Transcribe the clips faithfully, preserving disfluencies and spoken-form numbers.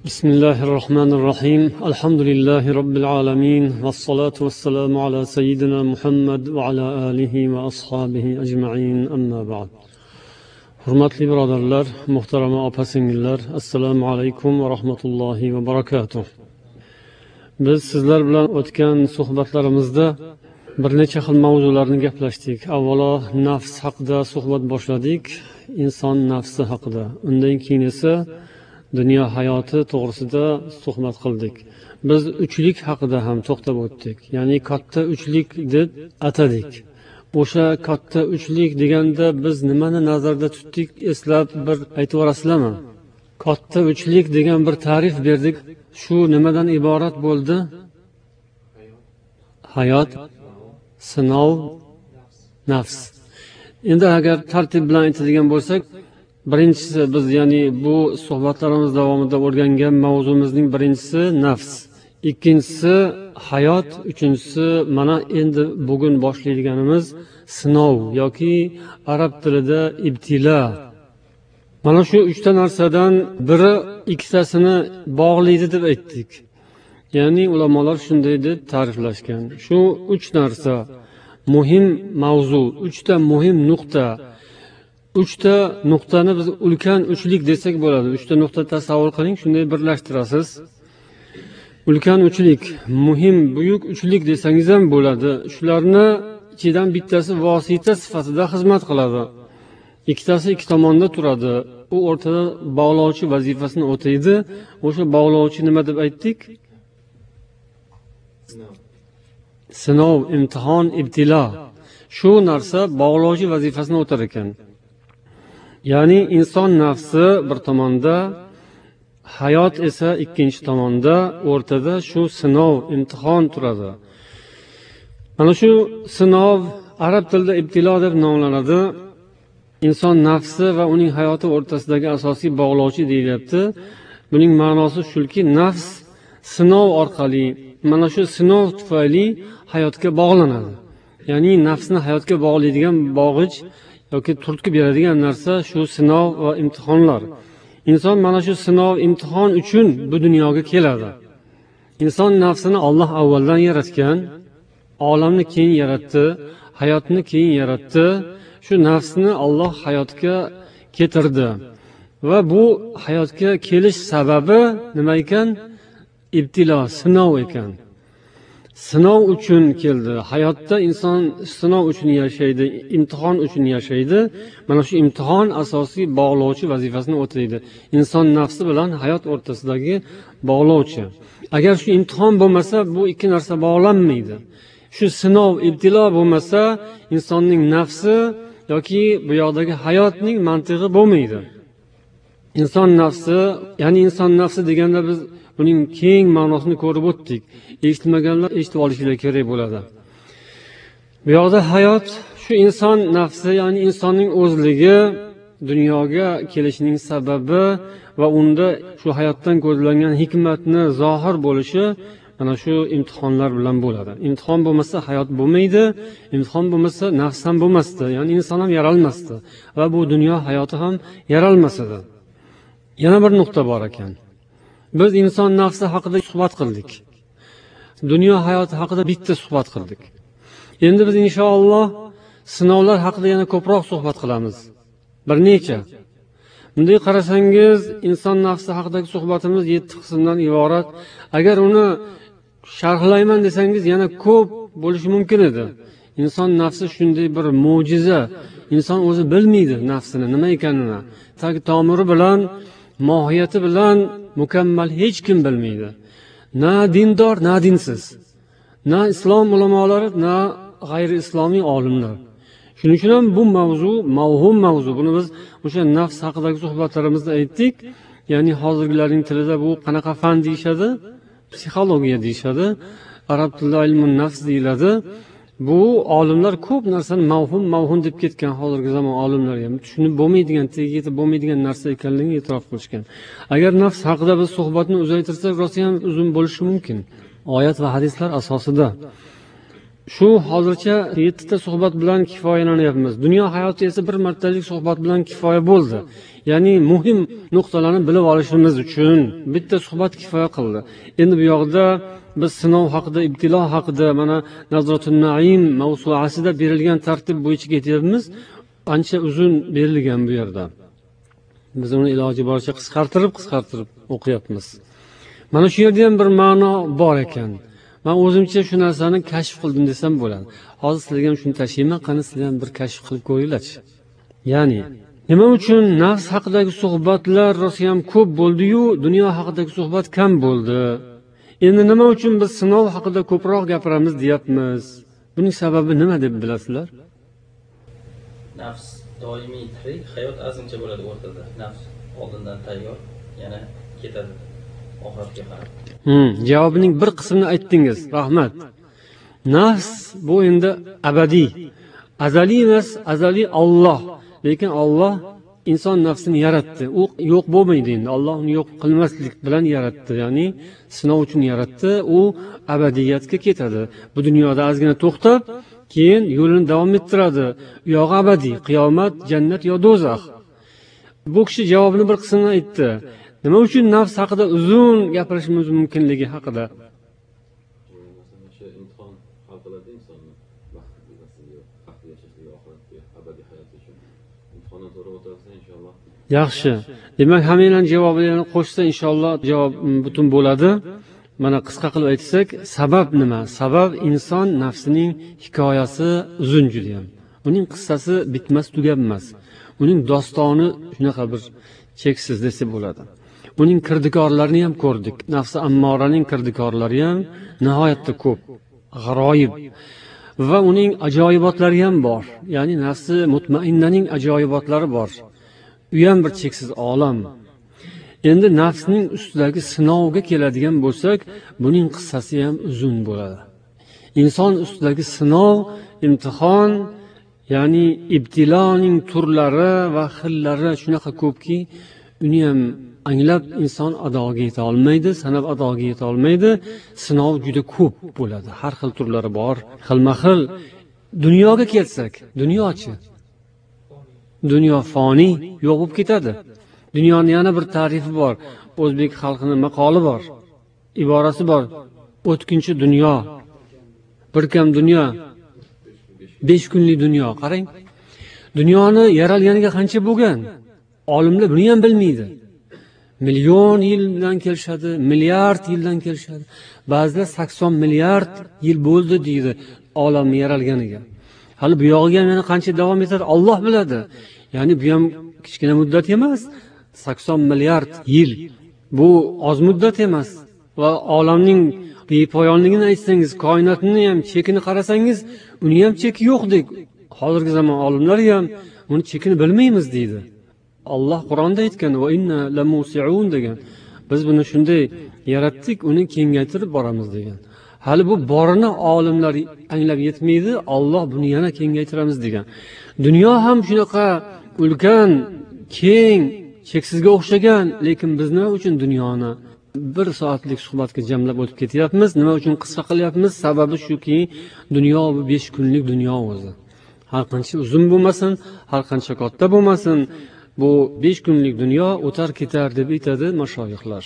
بسم الله الرحمن الرحيم الحمد لله رب العالمين والصلاة والسلام على سيدنا محمد وعلى آله وأصحابه أجمعين أما بعد hurmatli birodarlar, muhtarama opa-singillar, assalomu alaykum va rahmatullohi va barakatuh. Biz sizlar bilan o'tgan suhbatlarimizda bir necha xil mavzularni gaplashdik. Avvalo nafs haqida suhbat boshladik, inson nafsi haqida. Undan keyin esa dunyo hayoti to'g'risida suhbat qildik. Biz uchlik haqida ham to'xtab o'tdik. Ya'ni katta uchlik deb atadik. O'sha katta uchlik deganda biz nimani nazarda tutdik, eslab bir aytib o'rasizlarmi? Katta uchlik degan bir ta'rif berdik. Shu nimadan iborat bo'ldi? Hayot, sinov, nafs. Endi agar tartib bilan aytadigan bo'lsak, birinchisi biz ya'ni bu suhbatlarimiz davomida o'rgangan mavzumizning birinchisi nafs, ikkinchisi hayot, uchinchisi mana endi bugun boshlaydiganimiz sinov yoki arab tilida ibtilo. Mana shu uchta narsadan biri ikkitasini bog'laydi deb aytdik. Ya'ni ulamolar shunday deb ta'riflashgan. Shu uch narsa muhim mavzu, uchta muhim nuqta. Uchta nuqtani biz ulkan uchlik desak bo'ladi. Uchta nuqta tasavvur qiling, shunday birlashtirasiz. Ulkan uchlik, muhim, buyuk uchlik desangiz ham bo'ladi. Shularni ichidan bittasi vosita sifatida xizmat qiladi. Ikkitasi ikki tomonda turadi. U o'rtada bog'lovchi vazifasini o'taydi. O'sha bog'lovchi nima deb aytdik? Sinov, imtihon, ibtilo. Shu narsa bog'lovchi vazifasini o'tar ekan. Ya'ni inson nafsi bir tomonda, hayot esa ikkinchi tomonda, o'rtada shu sinov, imtihon turadi. Mana shu sinov arab tilida ibtilo deb nomlanadi. Inson nafsi va uning hayoti o'rtasidagi asosiy bog'lovchi deyilyapti. Buning ma'nosi shuki, nafs sinov orqali, mana shu sinov tufayli hayotga bog'lanadi. Ya'ni nafsni hayotga bog'laydigan bog'ich yoki turtki beradigan narsa shu sinov va imtihonlar. Inson mana shu sinov, imtihon uchun bu dunyoga keladi. Inson nafsini Alloh avvaldan yaratgan, olamni keyin yaratdi, hayotni keyin yaratdi. Shu nafsni Alloh hayotga keltirdi. Va bu hayotga kelish sababi nima ekan? Ibtilo, sinov ekan. Sinov uchun keldi. Hayotda inson sinov uchun yashaydi, imtihon uchun yashaydi. Mana shu imtihon asosiy bog'lovchi vazifasini o'taydi. Inson nafsi bilan hayot o'rtasidagi bog'lovchi. Agar shu imtihon bo'lmasa, bu ikki narsa bog'lanmaydi. Shu sinov, ibtilo bo'lmasa, insonning nafsi yoki bu yoqdagi hayotning mantig'i bo'lmaydi. Inson nafsi, ya'ni inson nafsi deganda biz buning keng ma'nosini ko'rib o'tdik. Eshitmaganlar eshitib olishlari kerak bo'ladi. Bu yoqda hayot, shu inson nafsi, ya'ni insonning o'zligi, dunyoga kelishining sababi va unda shu hayotdan ko'zlangan hikmatni zohir bo'lishi mana shu imtihonlar bilan bo'ladi. Imtihon bo'lmasa hayot bo'lmaydi, imtihon bo'lmasa nafs ham bo'lmasdi, ya'ni inson ham yaralmasdi va bu dunyo hayoti ham yaralmasdi. Yana bir nuqta bor ekan. Biz inson nafsi haqida suhbat qildik. Dunyo hayoti haqida bitta suhbat qildik. Endi biz inshaalloh sinovlar haqida yana ko'proq suhbat qilamiz. Bir necha. Bunday qarasangiz, inson nafsi haqidagi suhbatimiz yetti qismdan iborat. Agar uni sharhlayman desangiz yana ko'p bo'lishi mumkin edi. Inson nafsi shunday bir mo'jiza. Inson o'zi bilmaydi nafsini nima ekanini. Tagi tomiri bilan, mohiyati bilan mukammal hech kim bilmaydi. Na dindor, na dinsiz. Na islom ulamolari, na g'ayri islomiy olimlar. Shuning uchun ham bu mavzu mavhum mavzu. Buni biz o'sha nafs haqidagi suhbatlarimizda aytdik. Ya'ni hozirgilarning tilida bu qanaqa fan deyshadi? Psixologiya deyshadi. Arab tilida ilmun nafs deyiladi. Bu olimlar ko'p narsani mavhum mavhum deb ketgan, hozirgi zamon olimlari ham tushunib bo'lmaydigan, tegi yetib bo'lmaydigan narsa ekanligini e'tirof qilishgan. Agar nafs haqida biz suhbatni uzaytirsak, rosa ham uzun bo'lishi mumkin. Oyat va hadislar asosida. shu hozircha yettita suhbat bilan kifoyalanyapmiz. Dunyo hayoti esa bir martalik suhbat bilan kifoya bo'ldi. Ya'ni muhim nuqtalarni bilib olishimiz uchun bitta suhbat kifoya qildi. Endi bu yoqda biz sinov haqida, ibtilo haqida, mana Nazratun Naim mavsuasida berilgan tartib bo'yicha ketyapmiz. Ancha uzun berilgan bu yerda. Biz uni iloji boricha qisqartirib, qisqartirib o'qiyapmiz. Mana shu yerda ham bir ma'no bor ekan. Men o'zimcha shu narsani kashf qildim desam bo'ladi. Hozir sizlarga ham shuni tashlayman, qani sizlar ham bir kashf qilib ko'ringlar-chi. Ya'ni nima uchun nafs haqidagi suhbatlar rosa ham ko'p bo'ldi-yu, dunyo haqidagi suhbat kam bo'ldi? Endi nima uchun biz sinov haqida ko'proq gapiramiz deyapmiz? Buning sababi nima deb bilasizlar? Nafs doimiy tirik, hayot azimcha bo'ladi o'rtada. Nafs oldindan tayyor, yana ketadi oxiratga qarab. Hmm, javobining bir qismini aytdingiz. Rahmat. Nafs bu endi abadiy. Azaliy emas, azaliy Alloh. Lekin Alloh inson nafsini yaratdi. U yo'q bo'lmaydi endi. Alloh uni yo'q qilmaslik bilan yaratdi. Ya'ni sinov uchun yaratdi. U abadiyatga ketadi. Bu dunyoda ozgina to'xtab, keyin yo'lini davom ettiradi. U yo'q abadiy, qiyomat, jannat yo do'zax. Bu kishi javobini bir qismini aytdi. Nima uchun nafs haqida uzun gapirishimiz mumkinligi haqida? Yaxshi. Demak, hammanglarning javoblarini qo'shsa inshaalloh javob butun bo'ladi. Mana qisqa qilib aytsak, sabab nima? Sabab inson nafsining hikoyasi uzun juda ham. Uning qissasi bitmas, tuganmas. Uning dostoni shunaqa bir cheksiz desa bo'ladi. Uning kirdikorlarini ham ko'rdik. Nafsi ammoraning kirdikorlari ham nihoyatda ko'p, g'aroyib. Va uning ajoyibotlari ham bor. Ya'ni nafsi mutmainnaning ajoyibotlari bor. U ham bir cheksiz olam. Endi nafsning ustidagi sinovga keladigan bo'lsak, buning qissasi ham uzun bo'ladi. Inson ustidagi sinov, imtihon, ya'ni ibtiloning turlari va xillari shunaqa ko'pki, uni ham anglab inson adoga yeta olmaydi, sanab adoga yeta olmaydi. Sinov juda ko'p bo'ladi. Har xil turlari bor, xilma-xil. Dunyoga kelsak, dunyochi. Dunyo foniy, yo'q bo'lib ketadi. Dunyoning yana bir ta'rifi bor. O'zbek xalqining maqoli bor. Iborasi bor. O'tkinchi dunyo. Bir kam dunyo. besh kunlik dunyo. Qarang. Dunyoni yaralganiga qancha bo'lgan? Olimlar buni ham bilmaydi. Million yildan kelishadi, milliard yildan kelishadi. Ba'zilar sakson milliard yil bo'ldi deydi olam yaralganiga. Hali bu yog'iga yana qancha davom etadi Alloh biladi. Ya'ni bu ham kichkina muddat emas. sakson milliard yil. Bu oz muddat emas. Va olamning bepoyonligini aytsangiz, koinotning ham chekini qarasangiz, uni ham cheki yo'qdek. Hozirgi zamon olimlari ham uni chekini bilmaymiz deydi. Alloh Qur'onda aytgan va inna lamusi'un degan. Biz buni shunday yaratdik, uni kengaytirib boramiz degan. Hali bu borini olimlar anglab yetmaydi, Alloh buni yana kengaytiramiz degan. Dunyo ham shunaqa ulkan, keng, cheksizga o'xshagan, lekin biz nima uchun dunyoni bir soatlik suhbatga jamlab o'tib ketyapmiz? Nima uchun qisqa qilyapmiz? Sababi shuki, dunyo bu besh kunlik dunyo o'zi. Har qancha uzun bo'lmasin, har qancha katta bo'lmasin, bu besh kunlik dunyo o'tar ketar deb aytadi mashoyixlar.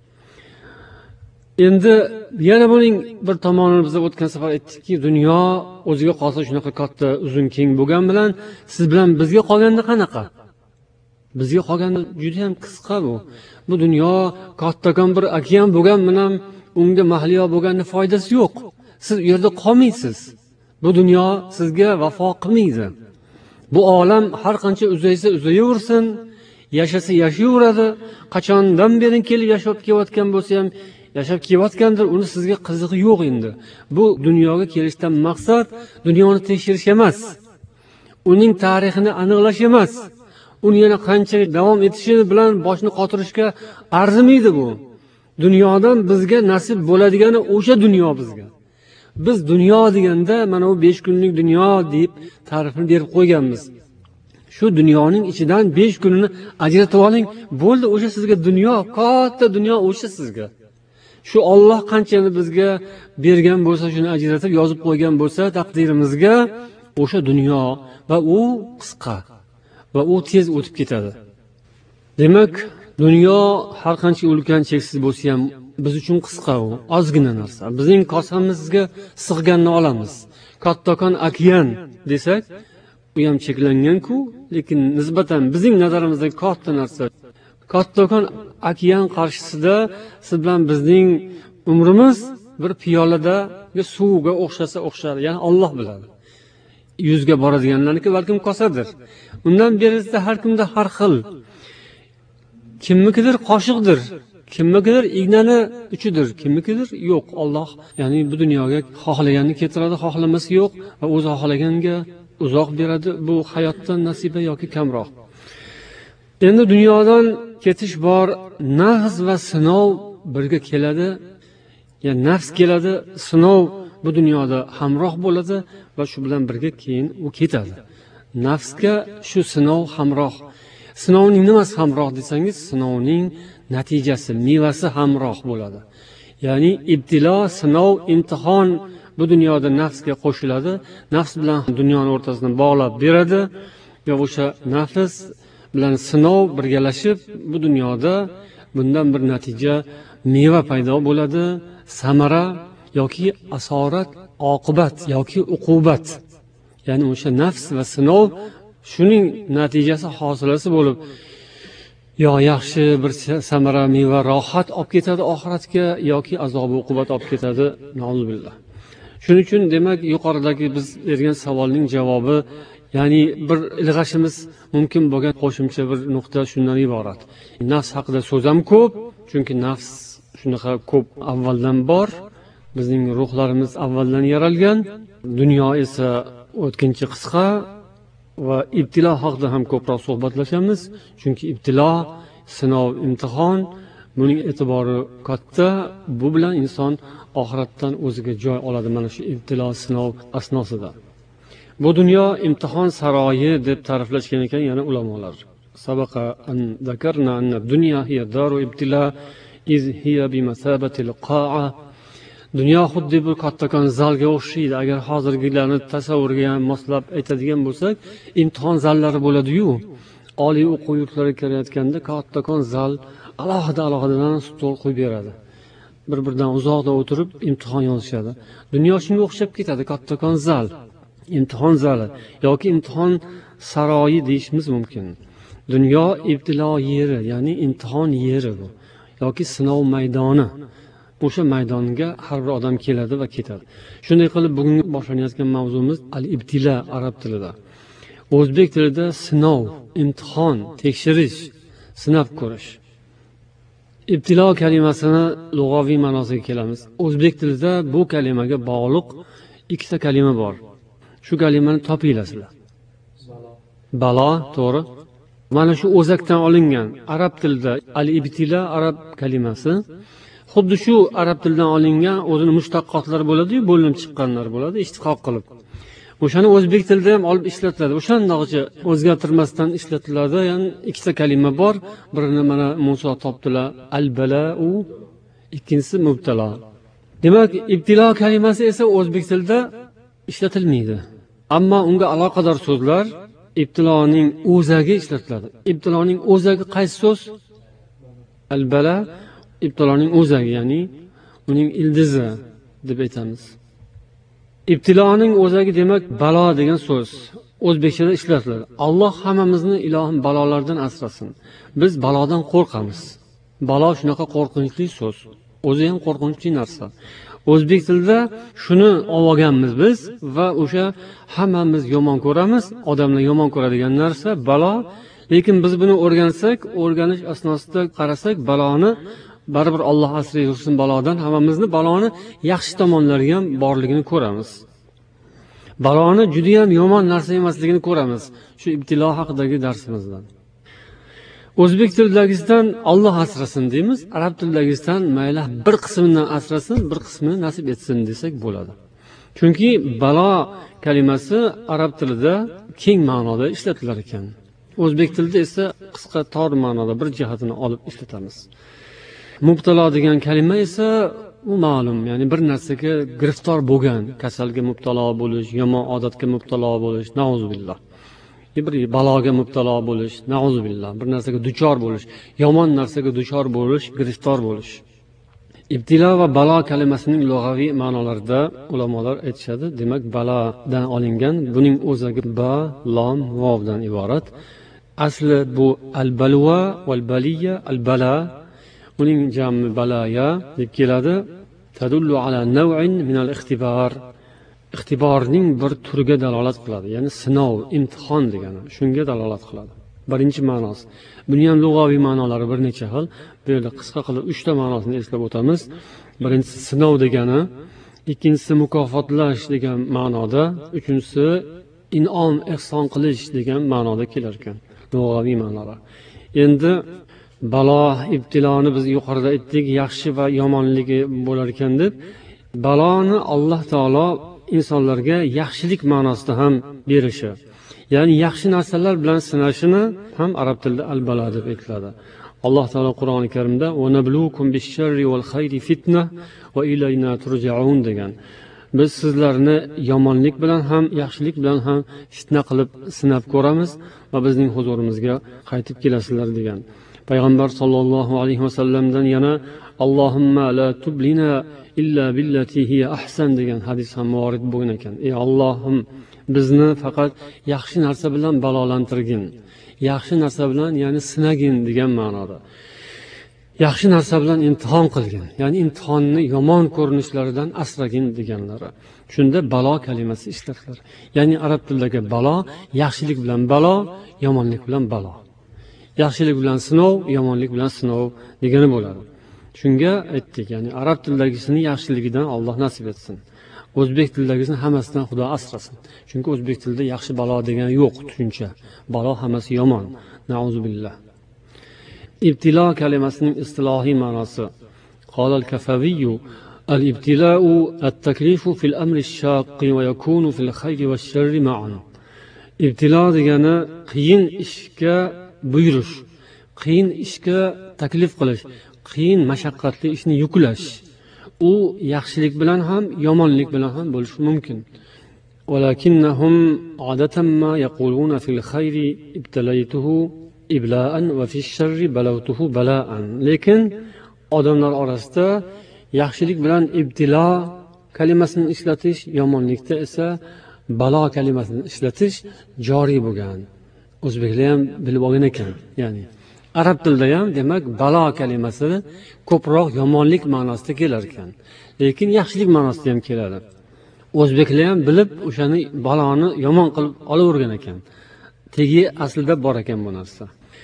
Endi yana buning bir tomonini biz o'tgan safar aytdikki, dunyo o'ziga qolsa shunaqa katta, uzun, keng bo'lgan bilan siz bilan bizga qolganda qanaqa? Bizga qolganda juda ham qisqa bu. Bu dunyo kattakon bir okean bo'lgan bilan unga mahliyo bo'lganning foydasi yo'q. Siz u yerda qolmaysiz. Bu dunyo sizga vafo qilmaydi. Bu olam har qancha uzaysa uzayaversin, yashasa yashayveradi. Qachondan beri kelib yashab kelayotgan bo'lsa ham yashab kelayotgandir, uni sizga qizig'i yo'q endi. Bu dunyoga kelishdan maqsad dunyoni tekshirish emas. Uning tarixini aniqlash emas. Uni yana qancha davom etishi bilan boshni qotirishga arzimaydi bu. Dunyodan bizga nasib bo'ladigani o'sha dunyo bizga. Biz dunyo deganda mana bu besh kunlik dunyo deb ta'rifini berib qo'yganmiz. Shu dunyoning ichidan besh kunini ajratib oling, bo'ldi, o'sha sizga dunyo, katta dunyo o'sha sizga. Shu Alloh qanchani bizga bergan bo'lsa, shuni ajratib yozib qo'ygan bo'lsa taqdirimizga, o'sha dunyo va u qisqa va u tez o'tib ketadi. Demak, dunyo har qancha ulkan cheksiz bo'lsa ham biz uchun qisqa, u ozgina narsa. Bizning kosamizga sig'ganini olamiz. Kattakon okean desak, u ham cheklangan-ku, lekin nisbatan bizning nazarimizdagi katta narsa. Kattakon okean qarshisida siz bilan bizning umrimiz bir piyoladagi suvga o'xshasa o'xshar, ya'ni Alloh biladi. Yuzga boradiganlarniki balkim kosadir. Undan berisida har kimda har xil. Kimnikidir qoshiqdir, kimnikidir ignani uchidir, kimnikidir yo'q. Alloh, ya'ni bu dunyoga xohlaganini keltiradi, xohlamasi yo'q va o'zi xohlaganga uzoq beradi. Bu hayotdan nasiba yoki kamroq. Endi dunyodan ketish bor, nafs va sinov birga keladi. Ya'ni nafs keladi, sinov bu dunyoda hamroh bo'ladi va shu bilan birga keyin u ketadi. Nafsga shu sinov hamroh. Sinovning nimasi hamroh desangiz, sinovning natijasi, mevasi hamroh bo'ladi. Ya'ni ibtilo, sinov, imtihon bu dunyoda nafsga qo'shiladi. Nafs bilan dunyoning o'rtasini bog'lab beradi va o'sha nafs bilan sinov birgalashib bu dunyoda bundan bir natija, meva paydo bo'ladi, samara yoki asorat, oqibat yoki uqubat. Ya'ni o'sha nafs va sinov shuning natijasi, hosilasi bo'lib yo yaxshi bir samara, meva, rohat olib ketadi oxiratga yoki azob, uqubat olib ketadi. Nauzubillah. Shuning uchun demak, yuqoridagi biz bergan savolning javobi, ya'ni bir ilg'ashimiz mumkin bo'lgan qo'shimcha bir nuqta shundan iborat. Nafs haqida so'z ham ko'p, chunki nafs shunaqa ko'p avvaldan bor. Bizning ruhlarimiz avvaldan yaralgan. Dunyo esa o'tkinchi, qisqa va ibtilo haqida ham ko'proq suhbatlashamiz. Chunki ibtilo, sinov, imtihon, buning e'tibori katta. Bu bilan inson oxiratdan o'ziga joy oladi mana shu ibtilo, sinov asnosida. Bu dunyo imtihon saroyi deb ta'riflashgan ekan yana ulamolar. Sabaqa an zakarna anna dunya hiya daru ibtila iz hiya bimasabati alqa'a. Dunyo xuddi bir kattakon zalga o'xshaydi. Agar hozirgilarni tasavvurga ham moslab aytadigan bo'lsak, imtihon zallari bo'ladi-yu. Oliy o'quv yurtlariga kirayotganda kattakon zal alohida alohidadan stol qo'yib beradi. Bir-biridan uzoqda o'tirib imtihon yozishadi. Dunyo shunga o'xshab ketadi, kattakon zal. Imtihon zali yoki imtihon saroyi deyishimiz mumkin. Dunyo ibtilo yeri, ya'ni imtihon yeri bu yoki sinov maydoni. O'sha maydonga har bir odam keladi va ketadi. Shunday qilib bugun boshlanayotgan mavzumiz al-ibtila arab tilida. O'zbek tilida sinov, imtihon, tekshirish, sinab ko'rish. Ibtilo kalimasini lug'aviy ma'nosiga kelamiz. O'zbek tilida bu kalimaga bog'liq ikkita kalima bor. Shu kalimani topinglar sizlar. Balo, to'g'ri. Mana shu o'zakdan olingan. Arab tilida al-ibtila arab kalimasi xuddi shu arab tilidan olingan o'zini mushtaqqotlari bo'ladi-yu, bo'linib chiqqanlar bo'ladi, ishtiqoq qilib. O'shani o'zbek tilida ham olib ishlatiladi. O'shandaqcha o'zgartirmasdan ishlatiladi. Ya'ni ikkita kalima bor. Birini mana Musa topdilar, al-bala'u, ikkinchisi mubtalo. Demak, ibtilo kalimasi esa o'zbek tilida ishlatilmaydi. Ammo unga aloqador so'zlar ibtiloning o'zagi ishlatiladi. Ibtiloning o'zagi qaysi so'z? Al-bala ibtiloning o'zagi, ya'ni uning ildizi deb aytamiz. Ibtiloning o'zagi demak balo degan so'z o'zbekchada ishlatiladi. Alloh hammamizni ilohim balolardan asrasin. Biz balodan qo'rqamiz. Balo shunaqa qo'rqinchli so'z. O'zi ham qo'rqinchli narsa. O'zbek tilida shuni olganmiz biz va o'sha hammamiz yomon ko'ramiz, odamlar yomon ko'radigan narsa balo. Lekin biz buni o'rgansak, o'rganish asnosida qarasak, baloni baribir Alloh asrayursin balodan, hammamizni baloni yaxshi tomonlari ham borligini ko'ramiz. Baloni juda ham yomon narsa emasligini ko'ramiz shu ibtilo haqidagi darsimizdan. O'zbek tilidagisidan Alloh asrasin deymiz, arab tilidagisidan mayli bir qismidan asrasin, bir qismini nasib etsin desak bo'ladi. Chunki balo kalimasi arab tilida keng ma'noda ishlatilar ekan. O'zbek tilida esa qisqa tor ma'noda bir jihatini olib ishlatamiz. Mubtalo degan kalima esa u ma'lum, ya'ni bir narsaga giriftor bo'lgan, kasalga mubtalo bo'lish, yomon odatga mubtalo bo'lish, nauzubillah. Bir baloga mubtalo bo'lish, nauzubillah, bir narsaga duchor bo'lish, yomon narsaga duchor bo'lish, giriftor bo'lish. Ibtilo va balo kalimasining lug'aviy ma'nolarida ulamolar aytishadi, demak balodan olingan, buning o'zagi ba, lom, vovdan iborat. Asli bu al-balwa wal-baliya, al-bala, uning jami balaya deb keladi. Tadullu ala naw'in min al-ikhtibar. Ixtiborning bir turiga dalolat qiladi, ya'ni sinov, imtihon degani, shunga dalolat qiladi. Birinchi ma'nosi. Buning ham lug'aviy ma'nolari bir necha xil. Bu yerda qisqa qilib uchta ma'nosini eslab o'tamiz. Birinchisi sinov degani, ikkinchisi mukofotlash degan ma'noda, uchinchisi in'om, ihson qilish degan ma'noda kelar ekan. Lug'aviy ma'nolar. Endi balo, ibtiloni biz yuqorida aytdik, yaxshi va yomonligi bo'lar ekan deb, baloni Alloh taolo insonlarga yaxshilik ma'nosida ham berishi, ya'ni yaxshi narsalar bilan sinashini ham arab tilida al-balo deb aytiladi. Alloh taolo Qur'oni Karimda "Va nabluukum bish-sharri wal khayri fitna va ilayna turja'un" degan. Biz sizlarni yomonlik bilan ham, yaxshilik bilan ham fitna qilib sinab ko'ramiz va bizning huzurimizga qaytib kelasizlar degan. Payg'ambar sollallohu alayhi vasallamdan yana "Allohumma la tublina illa billati hiya ahsan" degan hadis ham muvorid bo'lgan ekan. Ey Allohim, bizni faqat yaxshi narsa bilan balolantirgin. Yaxshi narsa bilan, ya'ni sinagin degan ma'noda. Yaxshi narsa bilan imtihon qilgin, ya'ni imtihonni yomon ko'rinishlaridan asragin deganlari. Shunda balo kalimasi ishlatilar. Ya'ni arab tilidagi balo yaxshilik bilan balo, yomonlik bilan balo. Yaxshilik bilan sinov, yomonlik bilan sinov degani bo'ladi. Shunga aytdik, ya'ni arab tilidagisini yaxshiligidan Alloh nasib etsin. O'zbek tilidagisini hammasidan Xudo asrasin. Chunki o'zbek tilida yaxshi balo degan yo'q tushuncha. Balo hammasi yomon. Nauzubillah. Ibtilo kalimasining istilohiy ma'nosi. Qala al-Kafavi al-ibtila'u at-taklifu fil amri ash-shaqqi wa yakunu fil khayri wash-sharri ma'an. Ibtilo degani qiyin ishga buyurish, qiyin ishga taklif qilish, qiyin mashaqqatli ishni yuklash. U yaxshilik bilan ham, yomonlik bilan ham bo'lishi mumkin. Walakinnahum adatan ma yaquluna fil khayri ibtalaytuhu ibla'an va fil sharri balawtuhu bala'an. Lekin odamlar orasida yaxshilik bilan ibtilo kalimasini ishlatish, yomonlikda esa balo kalimasini ishlatish joriy bo'lgan. O'zbeklar ham bilib olgan ekan, ya'ni arab tilida ham demak balo kalimasi ko'proq yomonlik ma'nosida kelar ekan, lekin yaxshilik ma'nosida ham keladi. O'zbeklar ham bilib o'shani baloni yomon qilib olavergan ekan. Tegi aslida bor ekan bu narsa.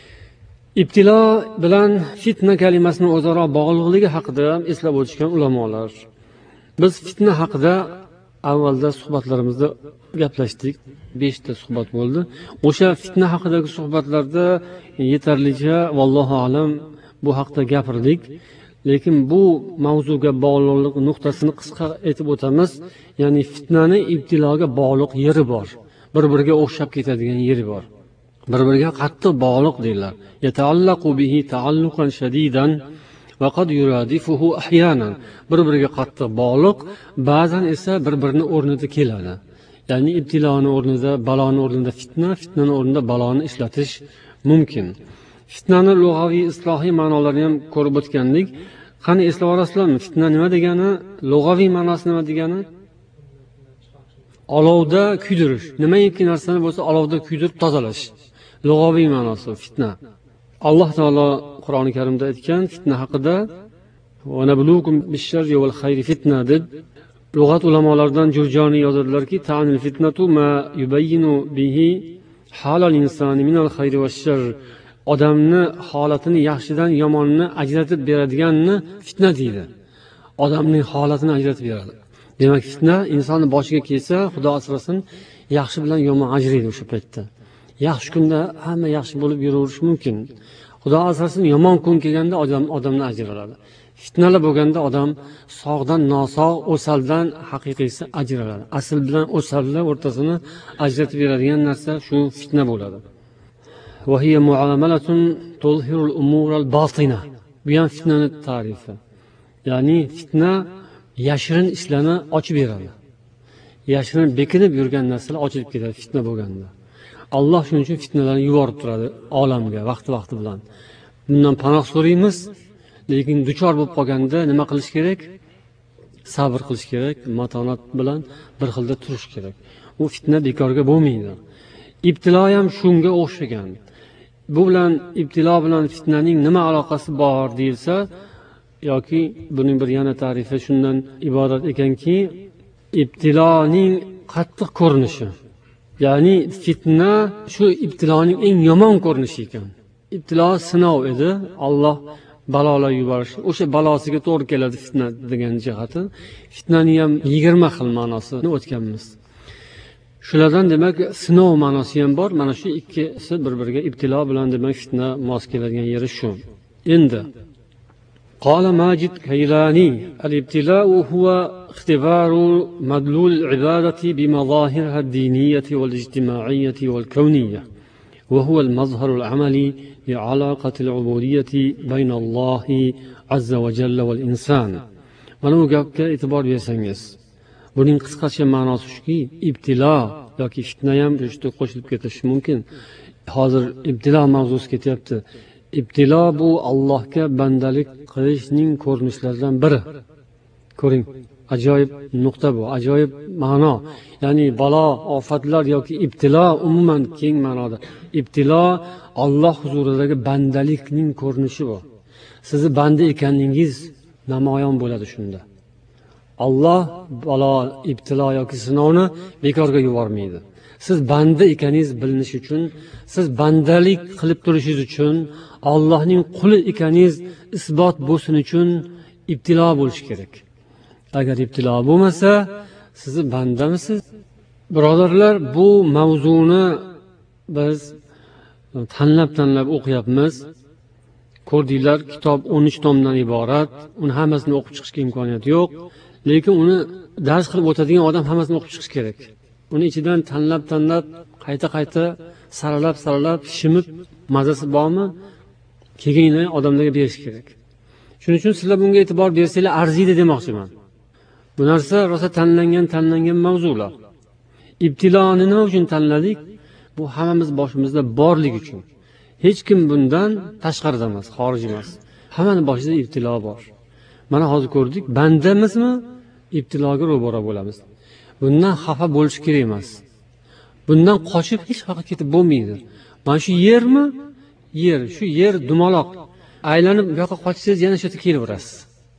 Ibtilo bilan fitna kalimasining o'zaro bog'liqligi haqida ham eslab o'tishgan ulamolar. Biz fitna haqida avvalda suhbatlarimizda gaplashdik. besh ta suhbat bo'ldi. O'sha fitna haqidagi suhbatlarda yetarlicha vallohu alam bu haqda gapirdik. Lekin bu mavzuga bog'liqlik nuqtasini qisqa aytib o'tamiz. Ya'ni fitnani ibtiloga bog'liq yeri bor. Bir-biriga o'xshab ketadigan yeri bor. Bir-biriga qattiq bog'liq deylar. Yata'allaqu bihi ta'alluqan shadidan va qad yuradifuhu ahyanan. Bir-biriga qattiq bog'liq, ba'zan esa bir-birini o'rnida keladi. Ya'ni ibtiloni o'rnida, baloni o'rnida fitna, fitnani o'rnida baloni ishlatish mumkin. Fitnani lug'aviy islohiy ma'nolarini ham ko'rib o'tgandik. Qani eslab olasizlarmi? Fitna nima degani? Lug'aviy ma'nosi nima degani? Olovda kuydirish. Nimaiki narsani bo'lsa olovda kuydirib tozalash. Lug'aviy ma'nosi fitna. Alloh taolo Qur'oni Karimda aytgan fitna haqida va nabluukum bish-sharri wal khayri fitna deb. Lug'at ulamolaridan Jurjoniy yozadilarki, ta'anil fitnatu ma yubayyinu bihi halal insani min al-khayri wash-sharr. Odamni holatini yaxshidan yomonni ajratib beradiganni fitna deydi. Odamning holatini ajratib beradi. Demak, fitna insonning boshiga kelsa, Xudo asrasin, yaxshi bilan yomon ajraydi o'sha paytda. Yaxshi kunda hamma yaxshi bo'lib yuraverish mumkin. Xudo asrasin, yomon kun kelganda odam odamni ajraladi. Fitnalar bo'lganda odam sog'dan nosog', o'saldan haqiqiysi ajraladi. Asl bilan o'sallar o'rtasini ajratib beradigan narsa shu fitna bo'ladi. Va hiya muamalatun tuzhirul umur al-batina. Bu ham fitnani tarifi. Ya'ni fitna yashirin ishlarni ochib beradi. Yashirin bekinib yurgan narsalar ochilib ketadi fitna bo'lganda. Alloh shuning uchun fitnalarni yuborib turadi olamga vaqti-vaqti bilan. Bundan panoh so'raymiz, lekin duchor bo'lib qolganda nima qilish kerak? Sabr qilish kerak, matonat bilan bir xilda turish kerak. U fitna bekorga bo'lmaydi. Ibtilo ham shunga o'xshagan. Bu bilan ibtilo bilan fitnaning nima aloqasi bor deyilsa, yoki buning bir yana tarifi shundan iborat ekanki, ibtiloning qattiq ko'rinishi. Ya'ni fitna shu ibtiloning eng yomon ko'rinishi ekan. Ibtilo sinov edi, Alloh balolar yuborish. O'sha balosiga to'g'ri keladi fitna degan jihati. Fitnaning ham yigirma xil ma'nosini o'tganmiz. Shulardan demak sinov ma'nosi ham bor. Mana shu ikkisi bir-biriga ibtilo bilan demak fitna mos keladigan yeri shu. Endi قال ماجد كيلاني الابتلاء هو اختبار مدلول العبادة بمظاهرها الدينية والاجتماعية والكونية وهو المظهر العملي لعلاقة العبودية بين الله عز وجل والإنسان. Mana bu gapga e'tibor bersangiz, buning qisqacha ma'nosi shuki, ibtilo yoki fitna ham juda qo'shilib ketishi mumkin. Hozir ibtilo mavzusi ketyapti. Ibtilo bu Allohga bandalik qilishning ko'rinishlaridan biri. Ko'ring, ajoyib nuqta bu, ajoyib ma'no. Ya'ni balo, ofatlar yoki ibtilo umuman keng ma'noda. Ibtilo Alloh huzuridagi bandalikning ko'rinishi bu. Sizni banda ekanligingiz namoyon bo'ladi shunda. Alloh balo, ibtilo yoki sinovni bekorga yubormaydi. Siz banda ekaningiz bilinish uchun, siz bandalik qilib turishingiz uchun, Allohning quli ekaningiz isbot bo'lsin uchun ibtilo bo'lish kerak. Agar ibtilo bo'lmasa, siz bandamisiz? Birodarlar, bu mavzuni biz tanlab-tanlab o'qiyapmiz. Ko'rdinglar, kitob o'n uch tomdan iborat. Uni hammasini o'qib chiqishga imkoniyati yo'q, lekin uni dars qilib o'tadigan odam hammasini o'qib chiqish kerak. Uni ichidan tanlab-tanlab, qayta-qayta saralab-saralab, shimib mazasi bormi? Keyin odamlarga berish kerak. Shuning uchun sizlar bunga e'tibor bersanglar arziydi demoqchiman. Bu narsa rosa tanlangan, tanlangan mavzular. Ibtiloni nima uchun tanladik? Bu hammamiz boshimizda borligi uchun. Hech kim bundan tashqarida emas, xorij emas. Hammaning boshida ibtilo bor. Mana hozir ko'rdik, bandamizmi? Ibtiloga ro'baro bo'lamiz. Bundan xafa bo'lish kerak emas. Bundan qochib hech qayerga ketib bo'lmaydi. Mana shu yermi? Yer, shu yer dumaloq. Aylanib bu yoqqa qochsangiz yana shu yerga kelaverasiz.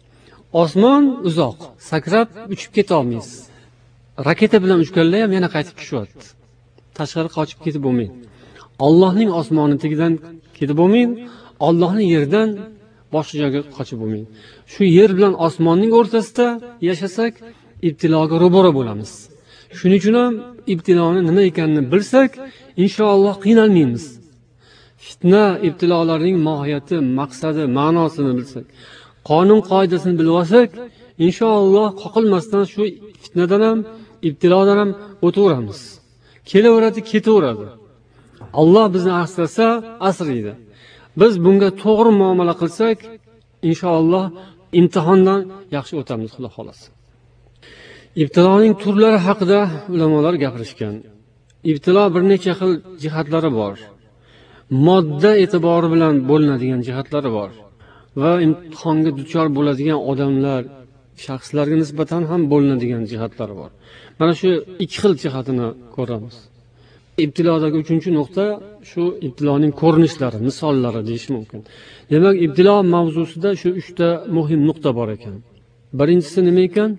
Osmon uzoq, sakrab uchib keta olmaysiz. Raketa bilan uchganlar ham yana qaytib tushyapti. Tashqari qochib ketib bo'lmaydi. Allohning osmoni tagidan ketib bo'lmaydi, Allohning yerdan boshqa joyga qochib bo'lmaydi. Shu yer bilan osmonning o'rtasida yashasak, ibtiloga ro'baro bo'lamiz. Shuning uchun ham ibtiloni nima ekanini bilsak, inshaalloh qiynalmaymiz. Fitna, ibtilolarning mohiyati, maqsadi, ma'nosini bilsak, qonun qoidasini bilib olsak, inshaalloh qoqilmasdan shu fitnadan ham, ibtilodan ham o'taveramiz. Kelaveradi, ketaveradi. Alloh bizni asrasa, asraydi. Biz bunga to'g'ri muomala qilsak, inshaalloh imtihondan yaxshi o'tamiz, Xudo xolasa. Ibtiloning turlari haqida ulamolar gapirishgan. Ibtilo bir necha xil jihatlari bor. Modda e'tibori bilan bo'linadigan jihatlari bor va imtihonga duchor bo'ladigan odamlar, shaxslarga nisbatan ham bo'linadigan jihatlari bor. Mana shu ikki xil jihatini ko'ramiz. Ibtilodagi uchinchi nuqta shu ibtiloning ko'rinishlari, misollari deyish mumkin. Demak, ibtilo mavzusida shu uchta muhim nuqta bor ekan. Birinchisi nima ekan?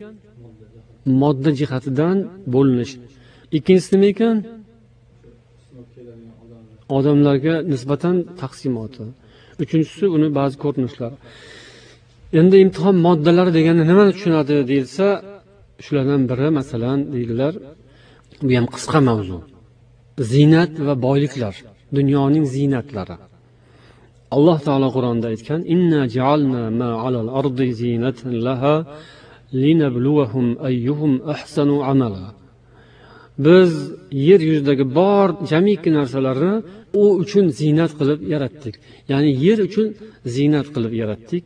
Modda jihatidan bo'linish. Ikkinchisi nima ekan? Odamlarga nisbatan taqsimoti. Uchinchisi uni ba'zi ko'rinishlari. Endi imtihon moddalari degani nimani tushunadi deyilsa, shulardan biri masalan deydilar, bu ham qisqa mavzu. Zinat va boyliklar, dunyoning zinatlari. Alloh taolo Qur'onda aytgan: "Inna ja'alna ma 'alal ardi zinatan laha linabluwahum ayyuhum ahsanu amala." biz yer yuzidagi bor jamiki narsalarni u uchun ziynat qilib yaratdik. Ya'ni yer uchun ziynat qilib yaratdik.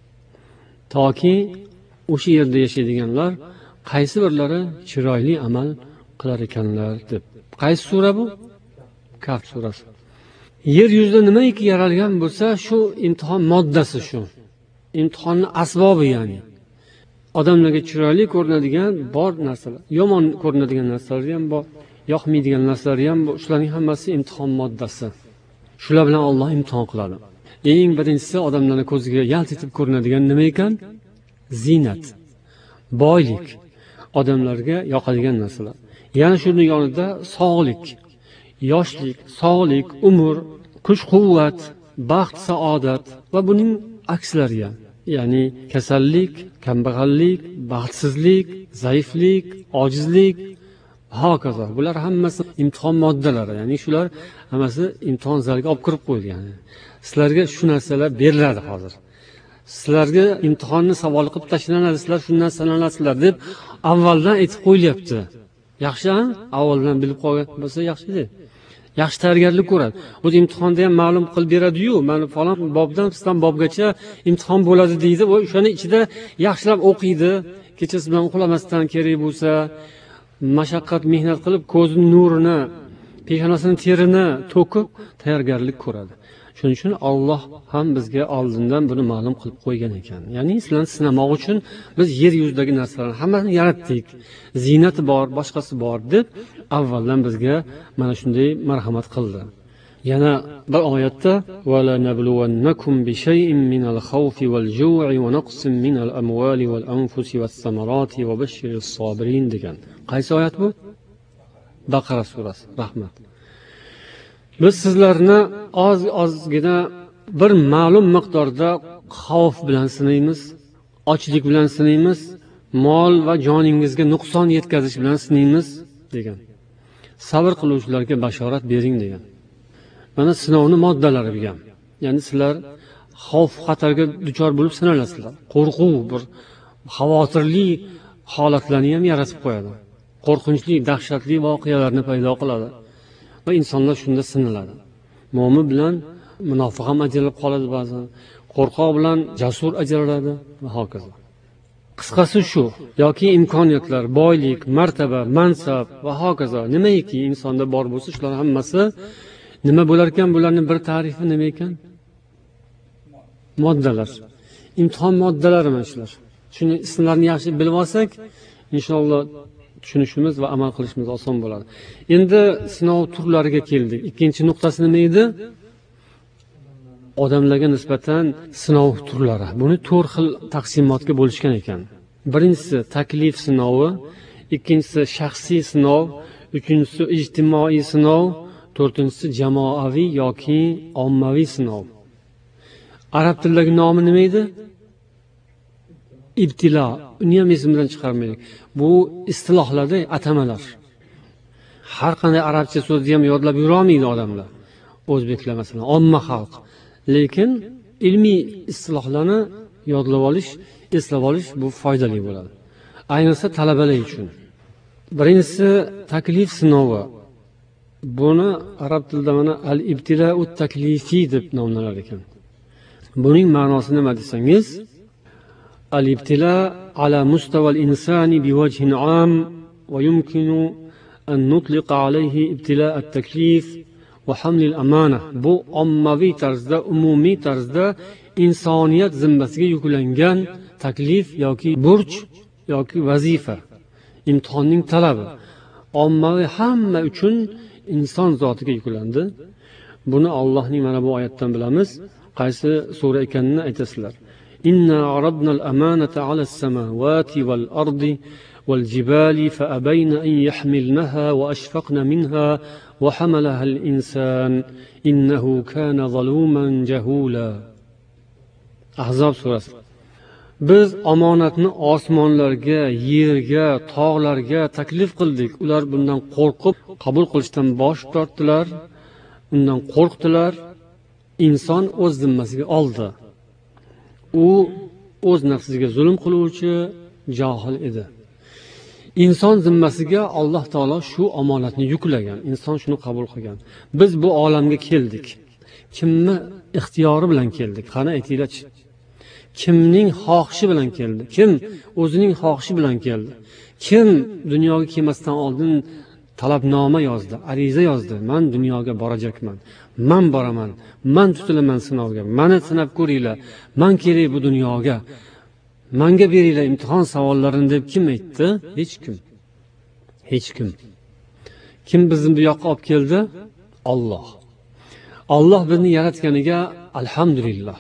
Toki o'sha yerda yashaydiganlar qaysi birlari chiroyli amal qilar ekanlar deb. Qaysi sura bu? Kahf surasi. Yer yuzida nimaiki yaralgan bo'lsa, shu imtihon moddasi shu. Imtihonning asbobi ya'ni. Odamlarga chiroyli ko'rinadigan bor narsalar, yomon ko'rinadigan narsalar ham bor, yoqmaydigan narsalar ham bor. Shularning hammasi imtihon moddasi. Shular bilan Alloh imtihon qiladi. Eng birinchisi odamlarning ko'ziga yalt etib ko'rinadigan nima ekan? Ziynat, boylik, odamlarga yoqadigan narsalar. Yana shuning yonida sog'lik, yoshlik, sog'lik, umr, kuch-quvvat, baxt, saodat va buning akslari ham. Ya'ni kasallik, kambag'allik, baxtsizlik, zaiflik, ojizlik, hokazo. Bular hammasi imtihon moddalari. Ya'ni shular hammasi imtihon zaliga olib kirib qo'yilgan. Sizlarga shu narsalar beriladi hozir. Sizlarga imtihonni savol qilib tashlanadi, sizlar shundan sanalasizlar deb avvaldan aytib qo'yilyapti. Yaxshi-a? Avvaldan bilib qolgan bo'lsa yaxshi-da. Yaxshi tayyorgarlik ko'radi. O'zi imtihonda ham ma'lum qilib beradi-yu, mana falon bobdan piston bobgacha imtihon bo'ladi deydi. Va o'shaning ichida yaxshilab o'qiydi. Kechasi bilan uxlamasdan kerak bo'lsa, mashaqqat mehnat qilib ko'zining nurini, peshonasining terini to'kib tayyorgarlik ko'radi. Shuning uchun Alloh ham bizga oldindan buni ma'lum qilib qo'ygan ekan. Ya'ni sizlarni sinamoq uchun biz yer yuzidagi narsalarni hammasini yaratdik. Ziynati bor, boshqasi bor deb avvaldan bizga mana shunday marhamat qildi. Yana bir oyatda wala nabluwannakum bi shay'in minal khawfi wal ju'i wa naqsin minal amwali wal anfusi was samarati wa bashshiris sabirin degan. Qaysi oyat bu? Baqara surasi. Rahmat. Biz sizlarni oz-ozgina bir ma'lum miqdorda xavf bilan sinaymiz, ochlik bilan sinaymiz, mol va joningizga nuqson yetkazish bilan sinaymiz degan. Sabr qiluvchilarga bashorat bering degan. Mana sinovning moddalari bu ham. Ya'ni sizlar xavf xatarga duchor bo'lib sinalasizlar. Qo'rquv, bir xavotirli holatlarni ham yaratib qo'yadi. Qo'rqinchli, dahshatli voqealarni paydo qiladi. Va insonlar shunda siniladi. Mo'min bilan munofiq ham ajralib qoladi ba'zan. Qo'rqoq bilan jasur ajraladi va hokazo. Qisqasi shu, yoki imkoniyatlar, boylik, martaba, mansab va hokazo nimaiki insonda bor bo'lsa, shular hammasi nima bo'lar ekan? Bularning bir ta'rifi nima ekan? Moddalar. Imtihon moddalari mana shular. Shuni ismlarini yaxshi bilib olsak, inshaalloh tushunishimiz va amal qilishimiz oson bo'ladi. Endi sinov turlariga keldik. Ikkinchi nuqtasi nima edi? Odamlarga nisbatan sinov turlari. Buni to'rt xil taqsimotga bo'lishgan ekan. Birinchisi taklif sinovi, ikkinchisi shaxsiy sinov, uchinchisi ijtimoiy sinov, to'rtinchisi jamoaviy yoki ommaviy sinov. Arab tilidagi nomi nima edi? Ibtilo. Uni ham esimizdan chiqarmaylik. Bu istilohlarda atamalar. Har qanday arabcha so'zni ham yodlab yura olmaydi odamlar. O'zbeklar masalan, omma xalq. Lekin ilmiy istilohlarni yodlab olish, eslab olish bu foydali bo'ladi. Ayniqsa talabalar uchun. Birinchisi taklif sinovi. Buni arab tilida mana al-ibtilo'ut taklifi deb nomlanar ekan. Buning ma'nosi nima desangiz, al-ibtila ala mustawa al-insani biwajhin 'am wa yumkinu an nutliqa alayhi ibtila at-taklif va haml al-amana. Bu ommaviy tarzda, umumiy tarzda insoniyat zimmasiga yuklangan taklif yoki burch yoki vazifa, imtihonning talabi. Ommaviy hamma uchun inson zotiga yuklandi. Buni Allohning mana bu oyatdan bilamiz. Qaysi sura ekanini aytasizlar. Inna aradna al-amanata 'ala as-samawati wal-ardi wal-jibali fa abayna an yahmilnaha wa ashfaqna minha wa hamalaha al-insan innahu kana zaluman jahula. Ahzob surasi. Biz omonatni osmonlarga, yerga, tog'larga taklif qildik. Ular bundan qo'rqib, qabul qilishdan bosh tortdilar, undan qo'rqdilar. Inson o'z zimmasiga oldi. U o'z nafsiga zulm qiluvchi johil edi. inson zimmasiga alloh taolo shu omonatni yuklagan, inson shuni qabul qilgan. Biz bu olamga keldik. Kimni ixtiyori bilan keldik? Qani aytinglarchi. Kimning xohishi bilan keldi? Kim o'zining xohishi bilan keldi? Kim dunyoga kelmasdan oldin talabnoma yozdi, ariza yozdi. Men dunyoga borajakman. Men boraman. Men tutilaman sinovga. Meni sinab ko'ringlar. Men kerak bu dunyoga. Menga beringlar imtihon savollarini deb kim aytdi? Hech kim. Hech kim. Kim bizni bu yoqqa olib keldi? Alloh. Alloh bizni yaratganiga alhamdulillah.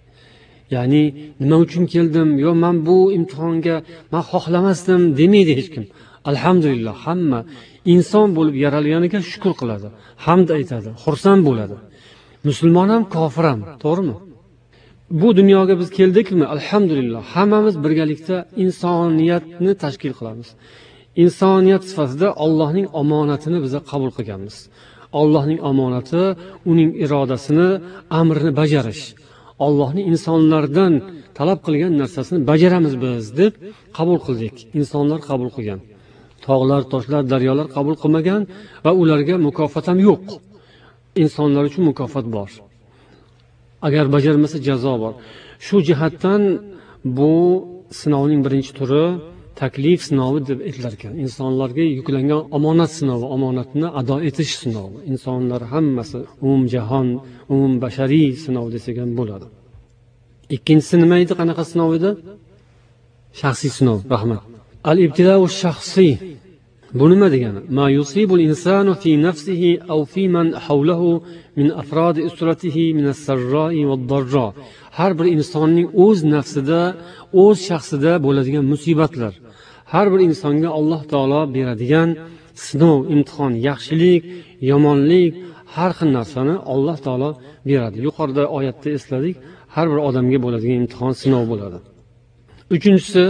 Ya'ni nima uchun keldim? Yo men bu imtihonga men xohlamasdim demaydi hech kim. Alhamdulillah, hamma inson bo'lib yaralganiga shukr qiladi, hamd aytadi, xursand bo'ladi. Musulmon ham, kofir ham, to'g'rimi? Bu dunyoga biz keldikmi? Alhamdulillah, hammamiz birgalikda insoniyatni tashkil qilamiz. Insoniyat sifatida Allohning omonatini biz qabul qilganmiz. Allohning omonati uning irodasini, amrini bajarish. Allohning insonlardan talab qilgan narsasini bajaramiz biz deb qabul qildik. Insonlar qabul qilgan. Tog'lar, toshlar, daryolar qabul qilmagan va ularga mukofot ham yo'q. Insonlar uchun mukofot bor. Agar bajarmasa jazo bor. Shu jihatdan bu sinovning birinchi turi taklif sinovi deb aytilar ekan. Insonlarga yuklangan omonat sinovi, omonatni ado etish sinovi. Insonlar hammasi umum jahon, umum bashariy sinov desak ham bo'ladi. Ikkinchisi nima edi? Qanaqa sinov edi? Shaxsiy sinov. Rahmat. Al-ibtila'u shaxsiy. Bu nima degani? Ma yusibul insanu fi nafsihi aw fi man hawlahu min afrod usratihi min as-sarra'i wad-darra. Har bir insonning o'z nafsida, o'z shaxsida bo'ladigan musibatlar. Har bir insonga Alloh taolo beradigan sinov, imtihon, yaxshilik, yomonlik, har xil narsani Alloh taolo beradi. Yuqorida oyatda esladik, har bir odamga bo'ladigan imtihon, sinov bo'ladi. Uchinchisi